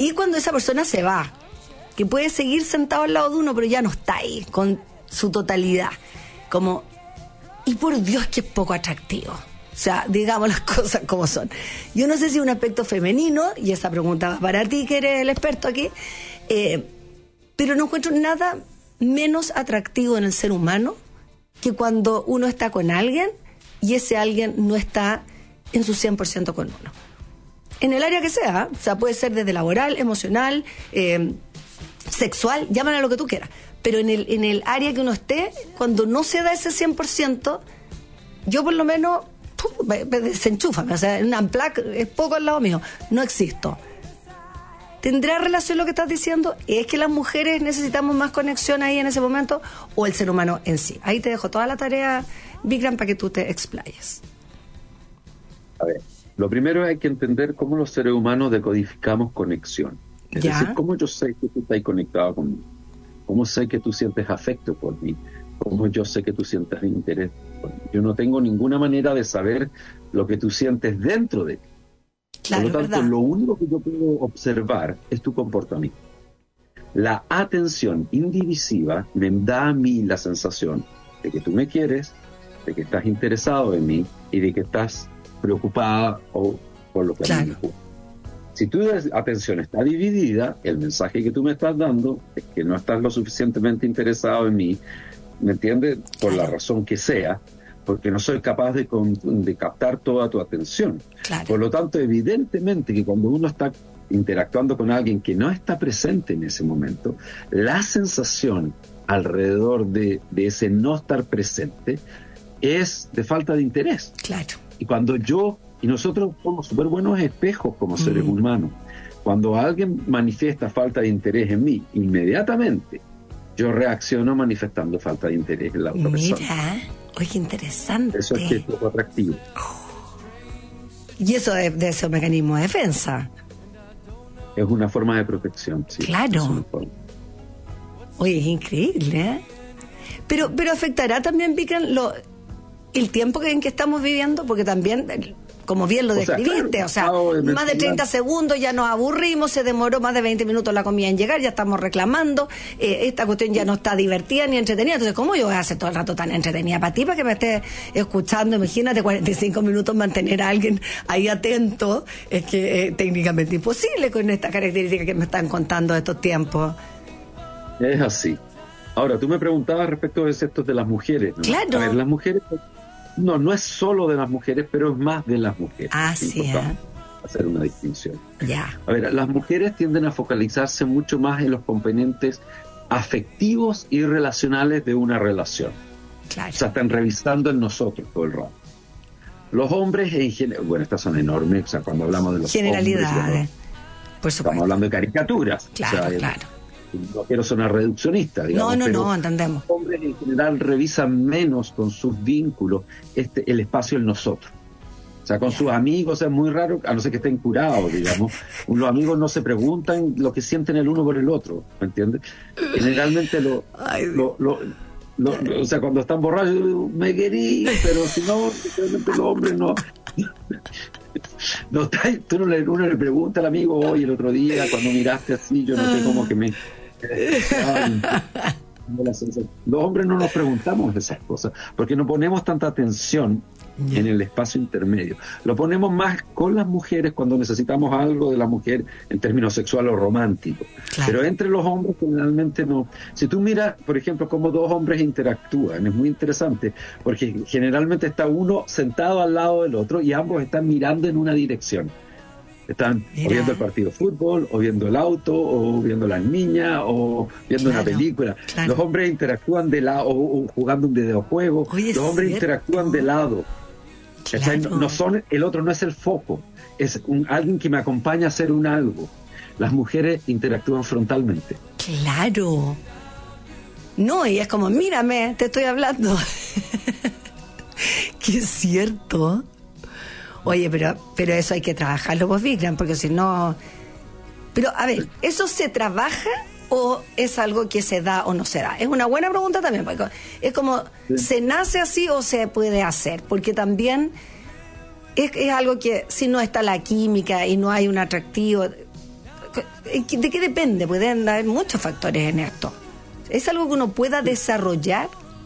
Y cuando esa persona se va, que puede seguir sentado al lado de uno, pero ya no está ahí, con su totalidad. Como, y por Dios que es poco atractivo. O sea, digamos las cosas como son. Yo no sé si es un aspecto femenino, y esa pregunta va para ti, que eres el experto aquí, eh, pero no encuentro nada menos atractivo en el ser humano que cuando uno está con alguien y ese alguien no está en su cien por ciento con uno. En el área que sea, o sea, puede ser desde laboral, emocional, eh, sexual, llámala lo que tú quieras, pero en el, en el área que uno esté, cuando no se da ese cien por ciento, yo por lo menos, puf, me, me desenchufa, o sea, un unplug es poco al lado mío, no existo. ¿Tendrá relación lo que estás diciendo? ¿Es que las mujeres necesitamos más conexión ahí en ese momento o el ser humano en sí? Ahí te dejo toda la tarea, Vikram, para que tú te explayes.
A ver, lo primero hay que entender cómo los seres humanos decodificamos conexión. Es
¿Ya?
decir, cómo yo sé que tú estás conectado conmigo, cómo sé que tú sientes afecto por mí, cómo yo sé que tú sientes interés por mí. Yo no tengo ninguna manera de saber lo que tú sientes dentro de ti.
Claro,
por lo tanto,
¿verdad?
lo único que yo puedo observar es tu comportamiento. La atención indivisiva me da a mí la sensación de que tú me quieres, de que estás interesado en mí y de que estás preocupada o por lo que
claro.
a mí me gusta. Si tu atención está dividida, el mensaje que tú me estás dando es que no estás lo suficientemente interesado en mí, ¿me entiendes? Por la razón que sea, porque no soy capaz de, de captar toda tu atención.
Claro.
Por lo tanto, evidentemente que cuando uno está interactuando con alguien que no está presente en ese momento, la sensación alrededor de, de ese no estar presente es de falta de interés.
Claro.
Y cuando yo, y nosotros somos súper buenos espejos como seres mm. humanos, cuando alguien manifiesta falta de interés en mí, inmediatamente yo reacciono manifestando falta de interés en la otra
Mira.
persona.
Oye, qué interesante.
Eso es que es poco atractivo.
Y eso de, de ese mecanismo de defensa.
Es una forma de protección, sí.
Claro. Oye, es increíble, ¿eh? Pero, pero afectará también, Vikram, lo, el tiempo en que estamos viviendo, porque también, como bien lo describiste, o sea, claro, o sea de más de treinta segundos ya nos aburrimos, se demoró más de veinte minutos la comida en llegar, ya estamos reclamando, eh, esta cuestión ya no está divertida ni entretenida, entonces ¿cómo yo voy a hacer todo el rato tan entretenida para ti, para que me estés escuchando? Imagínate cuarenta y cinco minutos mantener a alguien ahí atento, es que es eh, técnicamente imposible con esta característica que me están contando de estos tiempos.
Es así. Ahora, tú me preguntabas respecto de estos de las mujeres, ¿no?
Claro.
A ver, las mujeres... No, no es solo de las mujeres, pero es más de las mujeres.
Ah, sí, ¿eh?
Hacer una distinción.
Ya.
A ver, las mujeres tienden a focalizarse mucho más en los componentes afectivos y relacionales de una relación.
Claro.
O sea, están revisando en nosotros todo el rato. Los hombres, en general, bueno, estas son enormes, o sea, cuando hablamos de los
generalidades,
hombres,
por supuesto.
Estamos hablando de caricaturas.
Claro,
o sea,
claro.
No quiero sonar reduccionista, digamos.
No, no,
pero
no, entendemos.
Los hombres en general revisan menos con sus vínculos este, el espacio en nosotros. O sea, con yeah. sus amigos es muy raro, a no ser que estén curados, digamos. Los amigos no se preguntan lo que sienten el uno por el otro, ¿me entiendes? Generalmente lo... Ay, lo, lo, lo, lo o sea, cuando están borrachos, me querí, pero si no, realmente los hombres no... No, tú no le, uno le pregunta al amigo, hoy el otro día, cuando miraste así, yo noté como que me... Los hombres no nos preguntamos esas cosas porque no ponemos tanta atención en el espacio intermedio. Lo ponemos más con las mujeres cuando necesitamos algo de la mujer en términos sexual o románticos. Claro. Pero entre los hombres generalmente no. Si tú miras, por ejemplo, cómo dos hombres interactúan, es muy interesante porque generalmente está uno sentado al lado del otro y ambos están mirando en una dirección. Están Mira. o viendo el partido de fútbol, o viendo el auto, o viendo las niñas, o viendo claro, una película. Claro. Los hombres interactúan de lado, o, o jugando un videojuego. Oye, los hombres cierto. interactúan de lado. Claro. No, no son, el otro no es el foco, es un, alguien que me acompaña a hacer un algo. Las mujeres interactúan frontalmente.
Claro. No, y es como, mírame, te estoy hablando. Que es cierto. Oye, pero pero eso hay que trabajarlo vos, Vikram, porque si no... Pero, a ver, ¿eso se trabaja o es algo que se da o no se da? Es una buena pregunta también, porque es como, sí. ¿se nace así o se puede hacer? Porque también es, es algo que si no está la química y no hay un atractivo, ¿De qué depende? Pueden haber muchos factores en esto. ¿Es algo que uno pueda desarrollar?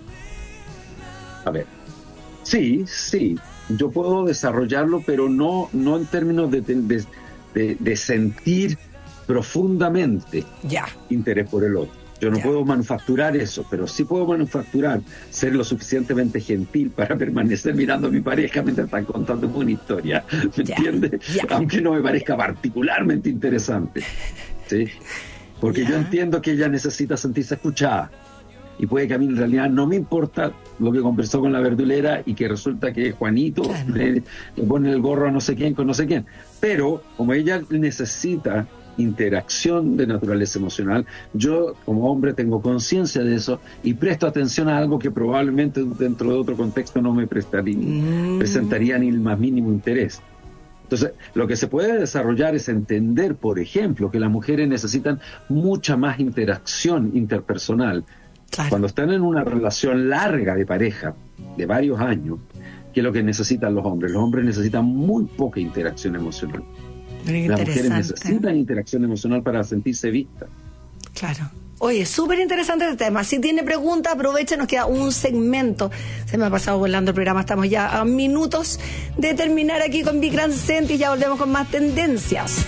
A ver, sí, sí, yo puedo desarrollarlo, pero no, no en términos de, de, de, de sentir profundamente
ya.
interés por el otro. Yo no ya. puedo manufacturar eso, pero sí puedo manufacturar ser lo suficientemente gentil para permanecer mirando a mi pareja mientras están contando una historia, ¿me ya. entiendes? Ya. Aunque no me parezca particularmente interesante, ¿sí? Porque ya. yo entiendo que ella necesita sentirse escuchada. Y puede que a mí en realidad no me importa lo que conversó con la verdulera y que resulta que Juanito claro. le, le pone el gorro a no sé quién con no sé quién. Pero como ella necesita interacción de naturaleza emocional, yo como hombre tengo conciencia de eso y presto atención a algo que probablemente dentro de otro contexto no me prestaría, mm. presentaría ni el más mínimo interés. Entonces, lo que se puede desarrollar es entender, por ejemplo, que las mujeres necesitan mucha más interacción interpersonal. Claro. Cuando están en una relación larga de pareja, de varios años, que es lo que necesitan los hombres. Los hombres necesitan muy poca interacción emocional. Las mujeres necesitan interacción emocional para sentirse vistas.
Claro. Oye, súper interesante el tema. Si tiene preguntas, aprovecha, nos queda un segmento. Se me ha pasado volando el programa, estamos ya a minutos de terminar aquí con Big Grand Cent y ya volvemos con más tendencias.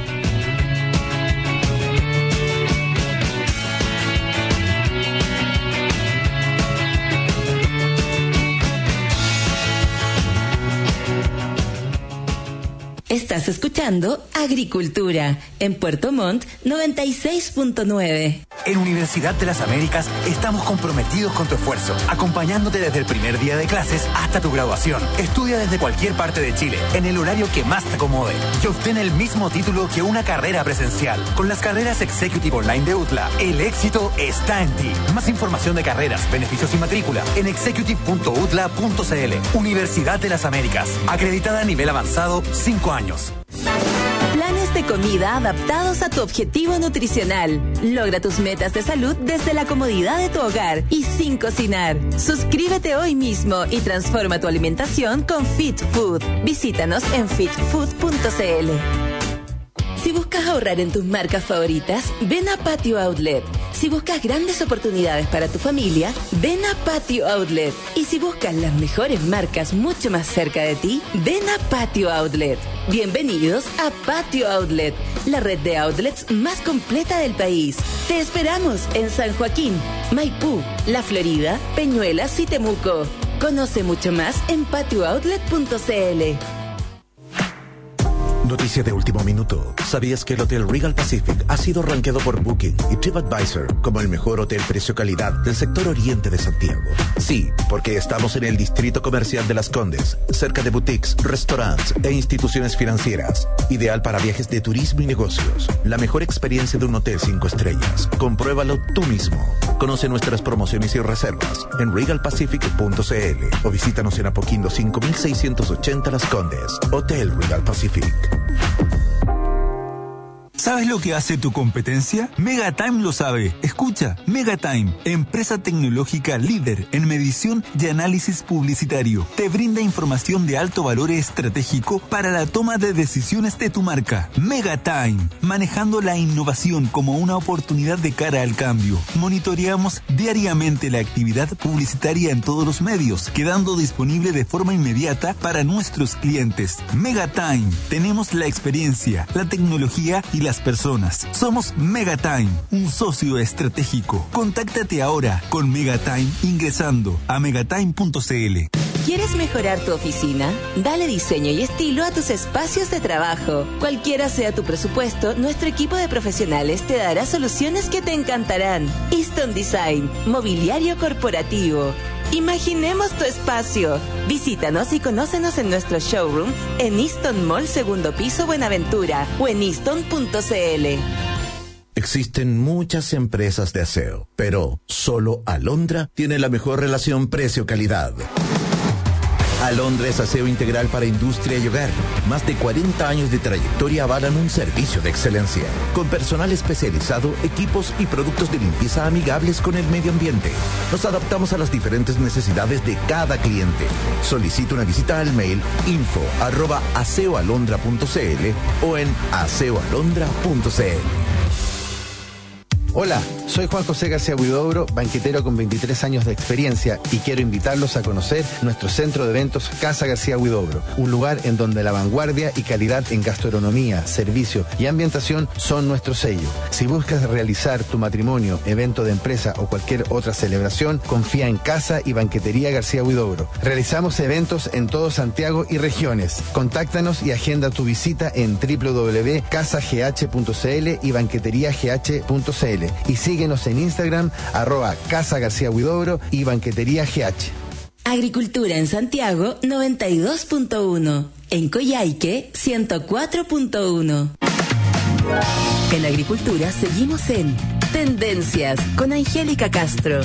Estás escuchando Agricultura en Puerto Montt noventa y seis punto nueve.
En Universidad de las Américas estamos comprometidos con tu esfuerzo, acompañándote desde el primer día de clases hasta tu graduación. Estudia desde cualquier parte de Chile, en el horario que más te acomode, y obtén el mismo título que una carrera presencial. Con las carreras Executive Online de U T L A, el éxito está en ti. Más información de carreras, beneficios y matrícula en executive punto u t l a punto c l. Universidad de las Américas, acreditada a nivel avanzado, cinco años.
Planes de comida adaptados a tu objetivo nutricional. Logra tus metas de salud desde la comodidad de tu hogar y sin cocinar. Suscríbete hoy mismo y transforma tu alimentación con Fit Food. Visítanos en fit food punto c l. Si buscas ahorrar en tus marcas favoritas, ven a Patio Outlet. Si buscas grandes oportunidades para tu familia, ven a Patio Outlet. Y si buscas las mejores marcas mucho más cerca de ti, ven a Patio Outlet. Bienvenidos a Patio Outlet, la red de outlets más completa del país. Te esperamos en San Joaquín, Maipú, La Florida, Peñuelas y Temuco. Conoce mucho más en patio outlet punto c l.
Noticia de último minuto. ¿Sabías que el Hotel Regal Pacific ha sido rankeado por Booking y TripAdvisor como el mejor hotel precio-calidad del sector oriente de Santiago? Sí, porque estamos en el distrito comercial de Las Condes, cerca de boutiques, restaurantes e instituciones financieras. Ideal para viajes de turismo y negocios. La mejor experiencia de un hotel cinco estrellas. Compruébalo tú mismo. Conoce nuestras promociones y reservas en regal pacific punto c l o visítanos en Apoquindo cinco mil seiscientos ochenta Las Condes. Hotel Regal Pacific.
¿Sabes lo que hace tu competencia? Megatime lo sabe. Escucha, Megatime, empresa tecnológica líder en medición y análisis publicitario, te brinda información de alto valor estratégico para la toma de decisiones de tu marca. Megatime, manejando la innovación como una oportunidad de cara al cambio. Monitoreamos diariamente la actividad publicitaria en todos los medios, quedando disponible de forma inmediata para nuestros clientes. Megatime, tenemos la experiencia, la tecnología y las personas. Somos Megatime, un socio estratégico. Contáctate ahora con Megatime ingresando a megatime punto c l.
¿Quieres mejorar tu oficina? Dale diseño y estilo a tus espacios de trabajo. Cualquiera sea tu presupuesto, nuestro equipo de profesionales te dará soluciones que te encantarán. Easton Design, mobiliario corporativo. Imaginemos tu espacio. Visítanos y conócenos en nuestro showroom en Easton Mall, segundo piso, Buenaventura, o en easton punto c l.
Existen muchas empresas de aseo, pero solo Alondra tiene la mejor relación precio-calidad. Alondra es aseo integral para industria y hogar. Más de cuarenta años de trayectoria avalan un servicio de excelencia. Con personal especializado, equipos y productos de limpieza amigables con el medio ambiente. Nos adaptamos a las diferentes necesidades de cada cliente. Solicita una visita al mail info arroba aseoalondra punto cl o en aseoalondra punto cl.
Hola, soy Juan José García Huidobro, banquetero con veintitrés años de experiencia y quiero invitarlos a conocer nuestro centro de eventos Casa García Huidobro, un lugar en donde la vanguardia y calidad en gastronomía, servicio y ambientación son nuestro sello. Si buscas realizar tu matrimonio, evento de empresa o cualquier otra celebración, confía en Casa y Banquetería García Huidobro. Realizamos eventos en todo Santiago y regiones. Contáctanos y agenda tu visita en doble u doble u doble u punto casa g h punto c l y banquetería g h punto c l. Y síguenos en Instagram, arroba Casa García Huidobro y Banquetería G H.
Agricultura en Santiago noventa y dos punto uno. En Coyhaique ciento cuatro punto uno. En Agricultura seguimos en Tendencias con Angélica Castro.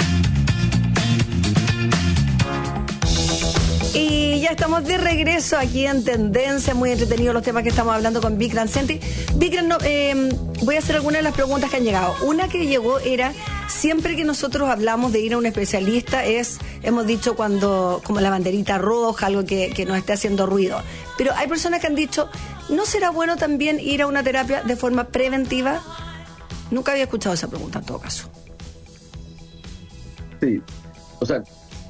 Y ya estamos de regreso aquí en Tendencia, muy entretenidos los temas que estamos hablando con Vikram Senti. Vikram, no, eh, voy a hacer algunas de las preguntas que han llegado. Una que llegó era, siempre que nosotros hablamos de ir a un especialista, es, hemos dicho cuando, como la banderita roja, algo que, que nos esté haciendo ruido. Pero hay personas que han dicho, ¿no será bueno también ir a una terapia de forma preventiva? Nunca había escuchado esa pregunta en todo caso.
Sí, o sea...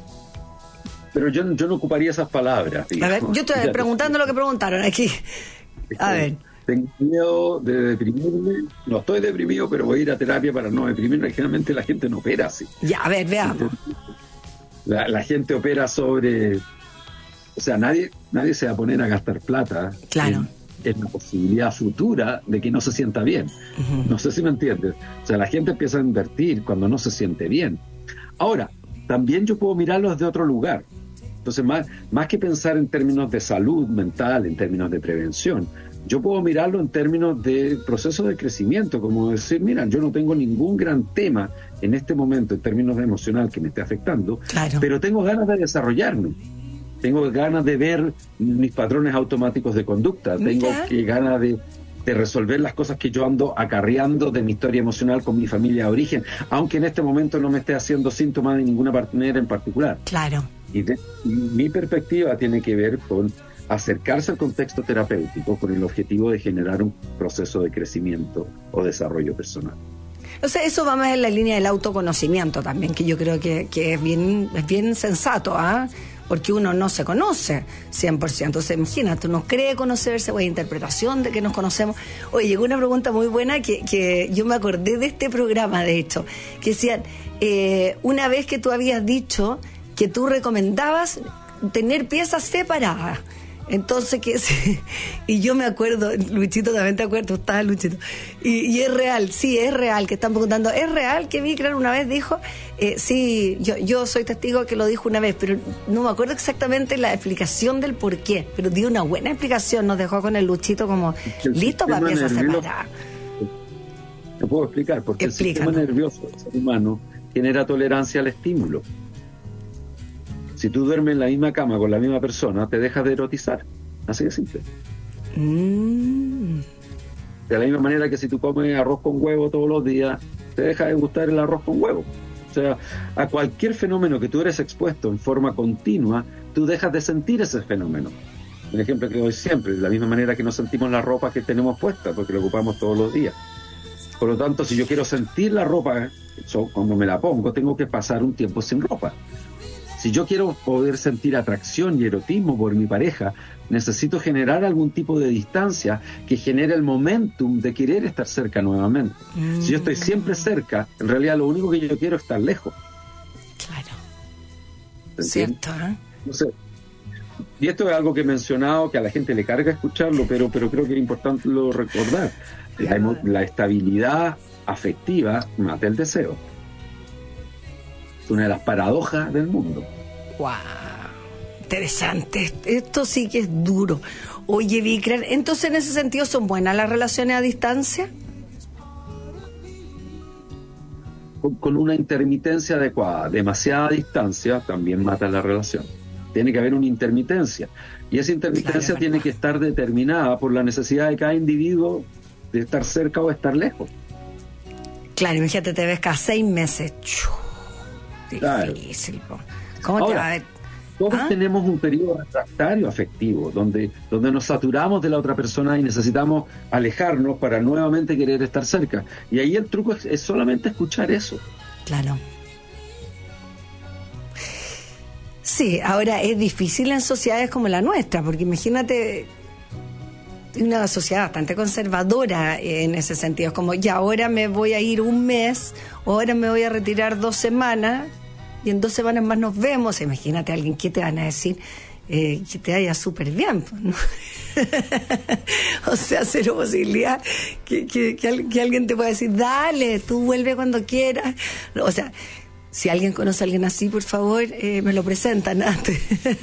Pero yo, yo no ocuparía esas palabras.
Digamos. A ver, yo estoy preguntando lo que preguntaron aquí. A ver.
Tengo miedo de deprimirme. No estoy deprimido, pero voy a ir a terapia para no deprimirme. Generalmente la gente no opera así.
Ya, a ver, veamos.
La, la gente opera sobre... O sea, nadie nadie se va a poner a gastar plata.
Claro.
En, en la posibilidad futura de que no se sienta bien. Uh-huh. No sé si me entiendes. O sea, la gente empieza a invertir cuando no se siente bien. Ahora, también yo puedo mirarlo desde otro lugar. Entonces, más, más que pensar en términos de salud mental, en términos de prevención, yo puedo mirarlo en términos de proceso de crecimiento, como decir, mira, yo no tengo ningún gran tema en este momento en términos de emocional que me esté afectando,
claro,
pero tengo ganas de desarrollarme. Tengo ganas de ver mis patrones automáticos de conducta, tengo que, ganas de, de resolver las cosas que yo ando acarreando de mi historia emocional con mi familia de origen, aunque en este momento no me esté haciendo síntomas de ninguna manera en particular.
Claro.
Y, de, y mi perspectiva tiene que ver con acercarse al contexto terapéutico con el objetivo de generar un proceso de crecimiento o desarrollo personal.
O sea, eso va más en la línea del autoconocimiento también, que yo creo que, que es bien es bien sensato, ¿ah? ¿eh? Porque uno no se conoce cien por ciento. Entonces, imagínate, uno cree conocerse, o hay interpretación de que nos conocemos. Oye, llegó una pregunta muy buena que, que yo me acordé de este programa, de hecho, que decían, eh, una vez que tú habías dicho que tú recomendabas tener piezas separadas. Entonces, que y yo me acuerdo, Luchito, también te acuerdas, estaba Luchito, y, y es real, sí, es real, que están preguntando, ¿es real que Vikram una vez dijo? Eh, sí, yo, yo soy testigo que lo dijo una vez, pero no me acuerdo exactamente la explicación del por qué, pero dio una buena explicación, nos dejó con el Luchito como listo para piezas separadas.
Te puedo explicar, porque Explícanos. El sistema nervioso del ser humano genera tolerancia al estímulo. Si tú duermes en la misma cama con la misma persona, te dejas de erotizar. Así de simple.
Mm.
De la misma manera que si tú comes arroz con huevo todos los días, te deja de gustar el arroz con huevo. O sea, a cualquier fenómeno que tú eres expuesto en forma continua, tú dejas de sentir ese fenómeno. Un ejemplo que doy siempre, de la misma manera que no sentimos la ropa que tenemos puesta, porque la ocupamos todos los días. Por lo tanto, si yo quiero sentir la ropa, so, cuando me la pongo, tengo que pasar un tiempo sin ropa. Si yo quiero poder sentir atracción y erotismo por mi pareja, necesito generar algún tipo de distancia que genere el momentum de querer estar cerca nuevamente. Mm. Si yo estoy siempre cerca, en realidad lo único que yo quiero es estar lejos.
Claro. Cierto, ¿eh?
No sé. Y esto es algo que he mencionado, que a la gente le carga escucharlo, pero, pero creo que es importante lo recordar. La, emo- la estabilidad afectiva mata el deseo. Es una de las paradojas del mundo.
¡Wow! Interesante. Esto sí que es duro. Oye, Vikram, entonces en ese sentido, ¿son buenas las relaciones a distancia?
Con, con una intermitencia adecuada. Demasiada distancia también mata la relación. tiene que haber una intermitencia. Y esa intermitencia
Claro,
tiene que estar determinada por la necesidad de cada individuo de estar cerca o estar lejos.
Claro, imagínate, te ves cada seis meses. Chu,
Claro.
difícil, po. ¿Cómo
Ahora,
te va a ver?
Todos
¿Ah?
tenemos un periodo refractario afectivo, donde, donde nos saturamos de la otra persona y necesitamos alejarnos para nuevamente querer estar cerca. Y ahí el truco es, es solamente escuchar eso.
Claro. Sí, ahora es difícil en sociedades como la nuestra, porque imagínate una sociedad bastante conservadora en ese sentido. Es como, ya ahora me voy a ir un mes, o ahora me voy a retirar dos semanas, y en dos semanas más nos vemos. Imagínate a alguien, ¿qué te van a decir? Eh, que te vaya súper bien, pues, ¿no? O sea, cero posibilidad que, que, que, al- que alguien te pueda decir, dale, tú vuelve cuando quieras. O sea, si alguien conoce a alguien así, por favor, eh, me lo presentan antes.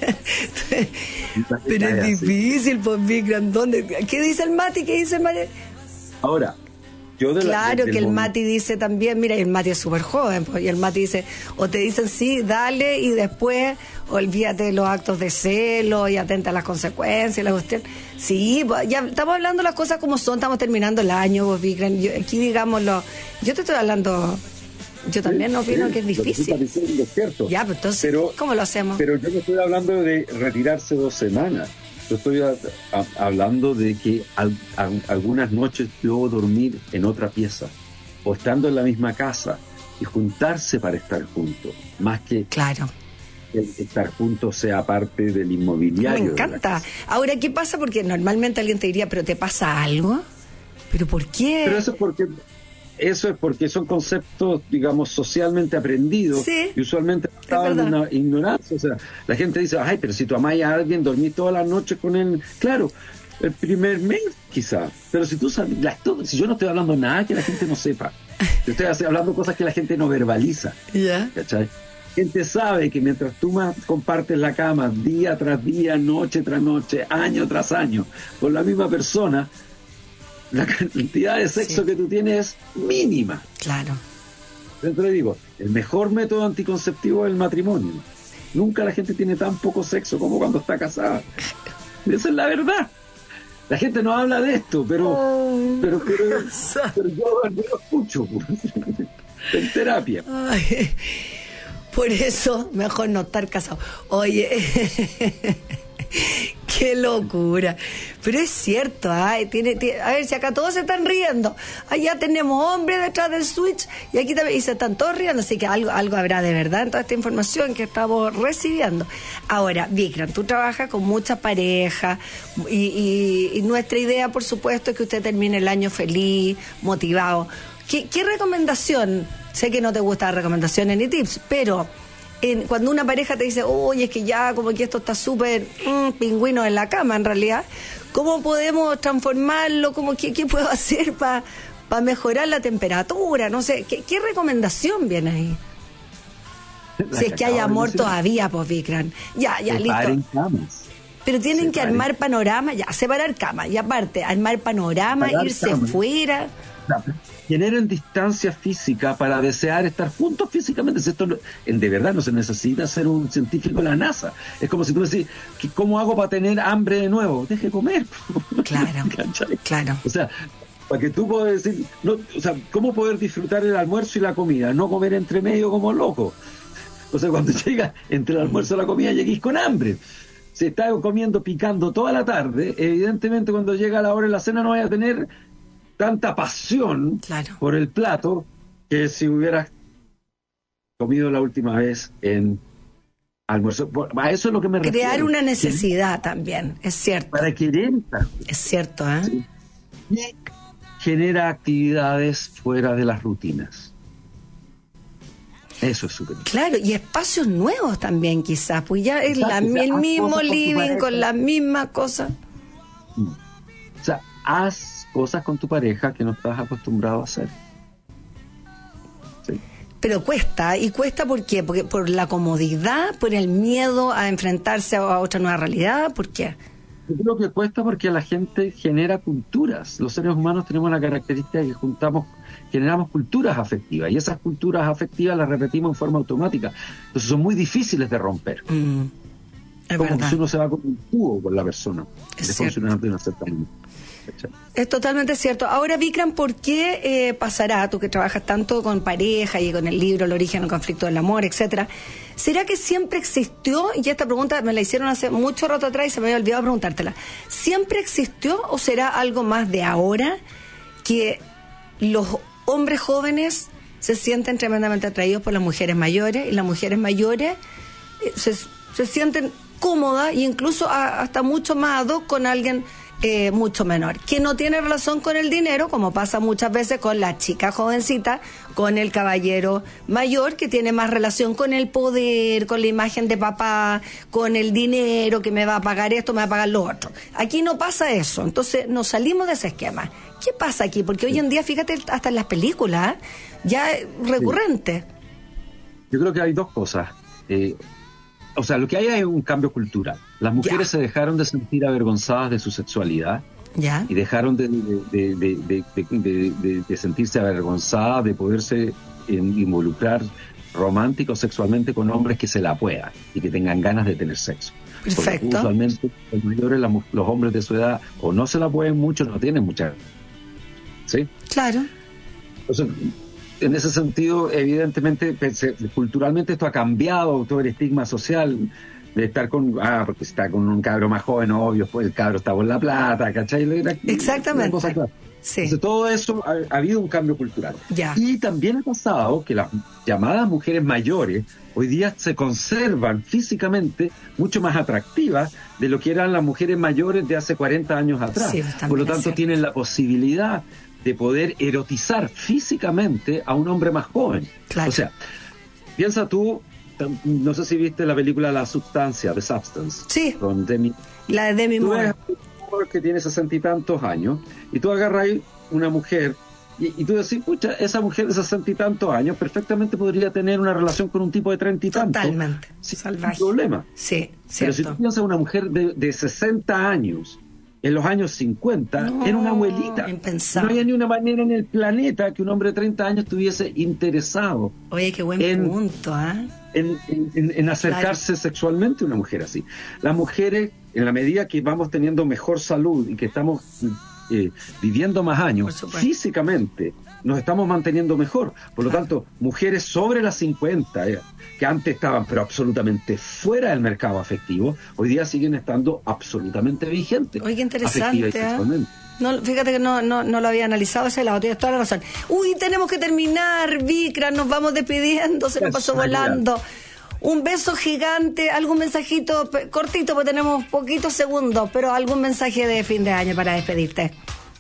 Pero es difícil, pues, Big Grandón. ¿Qué dice el Mati? ¿Qué dice el Mati?
Ahora, yo de la-
Claro
de-
que
del
el
mom-
Mati dice también, mira, y el Mati es súper joven, pues, y el Mati dice, o te dicen sí, dale, y después olvídate de los actos de celo y atenta a las consecuencias, la cuestión. Sí, pues, ya estamos hablando las cosas como son, estamos terminando el año, pues, Vikram. Yo, aquí digámoslo, yo te estoy hablando, yo también opino
Sí,
que es
lo que tú estás
difícil.
diciendo es cierto.
Ya, pues entonces,
Pero-
¿cómo lo hacemos?
Pero yo no estoy hablando de retirarse dos semanas. Yo estoy a- a- hablando de que al- a- algunas noches debo dormir en otra pieza o estando en la misma casa y juntarse para estar juntos, más que
claro.
el estar juntos sea parte del inmobiliario.
Me
de la
encanta.
casa.
Ahora, ¿qué pasa? Porque normalmente alguien te diría, ¿pero te pasa algo? ¿Pero por qué?
Pero eso es porque eso es porque son conceptos, digamos, socialmente aprendidos
Sí,
y usualmente basados en
verdad.
una ignorancia. O sea, la gente dice, ay, pero si tú amáis a alguien, dormís todas las noches con él. Claro, el primer mes quizá, pero si tú sabes, las- todo- si yo no estoy hablando nada que la gente no sepa, yo estoy hace- hablando cosas que la gente no verbaliza.
Ya.
¿Cachai? La gente sabe que mientras tú más compartes la cama día tras día, noche tras noche, año tras año, con la misma persona, la cantidad de sexo
Sí.
que tú tienes es mínima.
Claro.
Entonces le digo, el mejor método anticonceptivo es el matrimonio. Nunca la gente tiene tan poco sexo como cuando está casada. Esa es la verdad. La gente no habla de esto, pero, pero, pero, pero yo, yo lo escucho en terapia.
Ay, por eso, mejor no estar casado. Oye, qué locura. Pero es cierto, ay, tiene, tiene- a ver si acá todos se están riendo. Allá tenemos hombres detrás del switch y aquí también, y se están todos riendo, así que algo, algo habrá de verdad en toda esta información que estamos recibiendo. Ahora, Vikram, tú trabajas con muchas parejas y, y- y nuestra idea, por supuesto, es que usted termine el año feliz, motivado. ¿Qué, qué recomendación? Sé que no te gustan recomendaciones ni tips, pero en- cuando una pareja te dice, oye, es que ya como que esto está súper mm, pingüino en la cama, en realidad, ¿cómo podemos transformarlo? ¿Cómo, qué, qué puedo hacer para mejorar la temperatura? No sé, ¿qué, qué recomendación viene ahí?
La
Si es que hay
acabo de
amor
mencionar.
todavía, pues, Vikram. Ya, ya,
Separen
listo.
camas.
Pero tienen que
separen.
armar panorama, ya, separar cama, y aparte, armar panorama,
Separar
irse
cama.
fuera.
Generen distancia física para desear estar juntos físicamente. Si esto no- en, de verdad no se necesita ser un científico de la NASA. Es como si tú decís, ¿qué- ¿cómo hago para tener hambre de nuevo? Deje comer.
Claro,
¿Cachai?
claro.
O sea, para que tú puedas decir, no, o sea, ¿cómo poder disfrutar el almuerzo y la comida? No comer entre medio como loco. O sea, cuando llega entre el almuerzo y la comida, lleguéis con hambre. Si estás comiendo, picando toda la tarde, evidentemente cuando llega la hora de la cena no vaya a tener tanta pasión
Claro.
por el plato que si hubieras comido la última vez en almuerzo. Por- A eso es lo que me refiero.
Crear una necesidad también, es cierto.
Para querer estar.
Es cierto, ¿eh?
Sí. Y genera actividades fuera de las rutinas. Eso es súper importante.
Claro, y espacios nuevos también quizás, pues ya es la,
Exacto, o sea,
el
haz
mismo
cosas con tu
living
pareja.
con la misma cosa.
O sea, haz cosas con tu pareja que no estás acostumbrado a hacer. Sí.
Pero cuesta, ¿y cuesta por qué? Porque por la comodidad, por el miedo a enfrentarse a, a otra nueva realidad, ¿por qué?
Yo creo que cuesta porque la gente genera culturas. Los seres humanos tenemos la característica de que juntamos, generamos culturas afectivas y esas culturas afectivas las repetimos en forma automática. Entonces son muy difíciles de romper.
Mm, Es
como
verdad.
si uno se va con un tubo con la persona.
Es
de
cierto.
funcionar de una cierta manera.
Es totalmente cierto. Ahora, Vikram, ¿por qué eh, pasará, tú que trabajas tanto con pareja y con el libro El origen del conflicto del amor, etcétera? ¿Será que siempre existió, y esta pregunta me la hicieron hace mucho rato atrás y se me había olvidado preguntártela, ¿siempre existió o será algo más de ahora que los hombres jóvenes se sienten tremendamente atraídos por las mujeres mayores y las mujeres mayores eh, se, se sienten cómodas e incluso a, hasta mucho más ad hoc con alguien Eh, mucho menor, que no tiene relación con el dinero, como pasa muchas veces con la chica jovencita, con el caballero mayor, que tiene más relación con el poder, con la imagen de papá, con el dinero, que me va a pagar esto, me va a pagar lo otro. Aquí no pasa eso, entonces nos salimos de ese esquema. ¿Qué pasa aquí? Porque hoy en día, fíjate, hasta en las películas, ya es recurrente.
Yo creo que hay dos cosas. Eh, O sea, lo que hay es un cambio cultural. Las mujeres ya. se dejaron de sentir avergonzadas de su sexualidad
ya.
y dejaron de, de, de, de, de, de, de, de sentirse avergonzadas de poderse involucrar romántico sexualmente con hombres que se la puedan y que tengan ganas de tener sexo.
Perfecto.
Porque usualmente los mayores, los hombres de su edad, o no se la pueden mucho, no tienen mucha. ¿Sí?
Claro.
Entonces, en ese sentido, evidentemente, culturalmente esto ha cambiado todo el estigma social de estar con, ah, porque está con un cabro más joven, obvio, pues el cabro está por la plata, ¿cachai?
Exactamente.
Cosa clara.
Sí.
Entonces, todo eso ha, ha habido un cambio cultural.
Ya.
Y también ha pasado que las llamadas mujeres mayores hoy día se conservan físicamente mucho más atractivas de lo que eran las mujeres mayores de hace cuarenta años atrás.
Sí,
por lo tanto, tienen la posibilidad de poder erotizar físicamente a un hombre más joven.
Claro.
O sea, piensa tú, no sé si viste la película La Sustancia, The Substance.
Sí.
Con Demi.
La de Demi Moore.
Que tiene sesenta y tantos años, y tú agarras ahí una mujer, y, y tú decís, pucha, esa mujer de sesenta y tantos años perfectamente podría tener una relación con un tipo de treinta y tantos.
Totalmente.
Sin
salvaje.
problema.
Sí, cierto.
Pero si tú piensas una mujer de, de sesenta años, en los años cincuenta,
no,
era una abuelita.
Impensable.
No había ni una manera en el planeta que un hombre de treinta años estuviese interesado.
Oye, qué buen
en,
punto, ¿eh?
En, en, en acercarse claro. sexualmente a una mujer así. Las mujeres, en la medida que vamos teniendo mejor salud y que estamos eh, viviendo más años, físicamente nos estamos manteniendo mejor. Por lo claro. tanto, mujeres sobre las cincuenta, eh, que antes estaban pero absolutamente fuera del mercado afectivo, hoy día siguen estando absolutamente vigentes.
Oye, qué interesante, ¿eh? No, fíjate que no, no, no lo había analizado ese lado, tienes toda la razón. Uy, tenemos que terminar, Vikram, nos vamos despidiendo, se nos pasó volando. Un beso gigante, algún mensajito cortito, porque tenemos poquitos segundos, pero algún mensaje de fin de año para despedirte.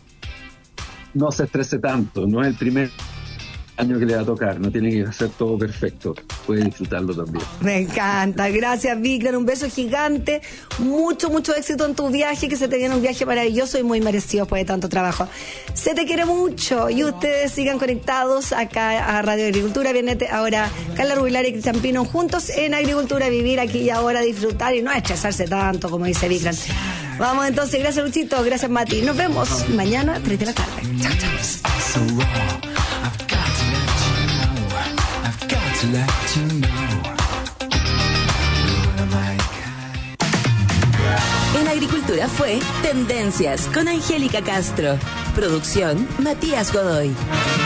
No se estrese tanto, no es el primer año que le va a tocar, no tiene que hacer todo perfecto, puede disfrutarlo también.
Me encanta, gracias Vikram, un beso gigante, mucho, mucho éxito en tu viaje, que se te viene un viaje maravilloso y muy merecido después de tanto trabajo. Se te quiere mucho y ustedes sigan conectados acá a Radio Agricultura. Viene ahora Carla Rubilar y Cristian Pino juntos en Agricultura, vivir aquí y ahora, disfrutar y no estresarse tanto, como dice Vikram. Vamos entonces, gracias Luchito, gracias Mati, nos vemos mañana tres de la tarde. Chao, chao.
En Agricultura fue Tendencias con Angélica Castro. Producción Matías Godoy.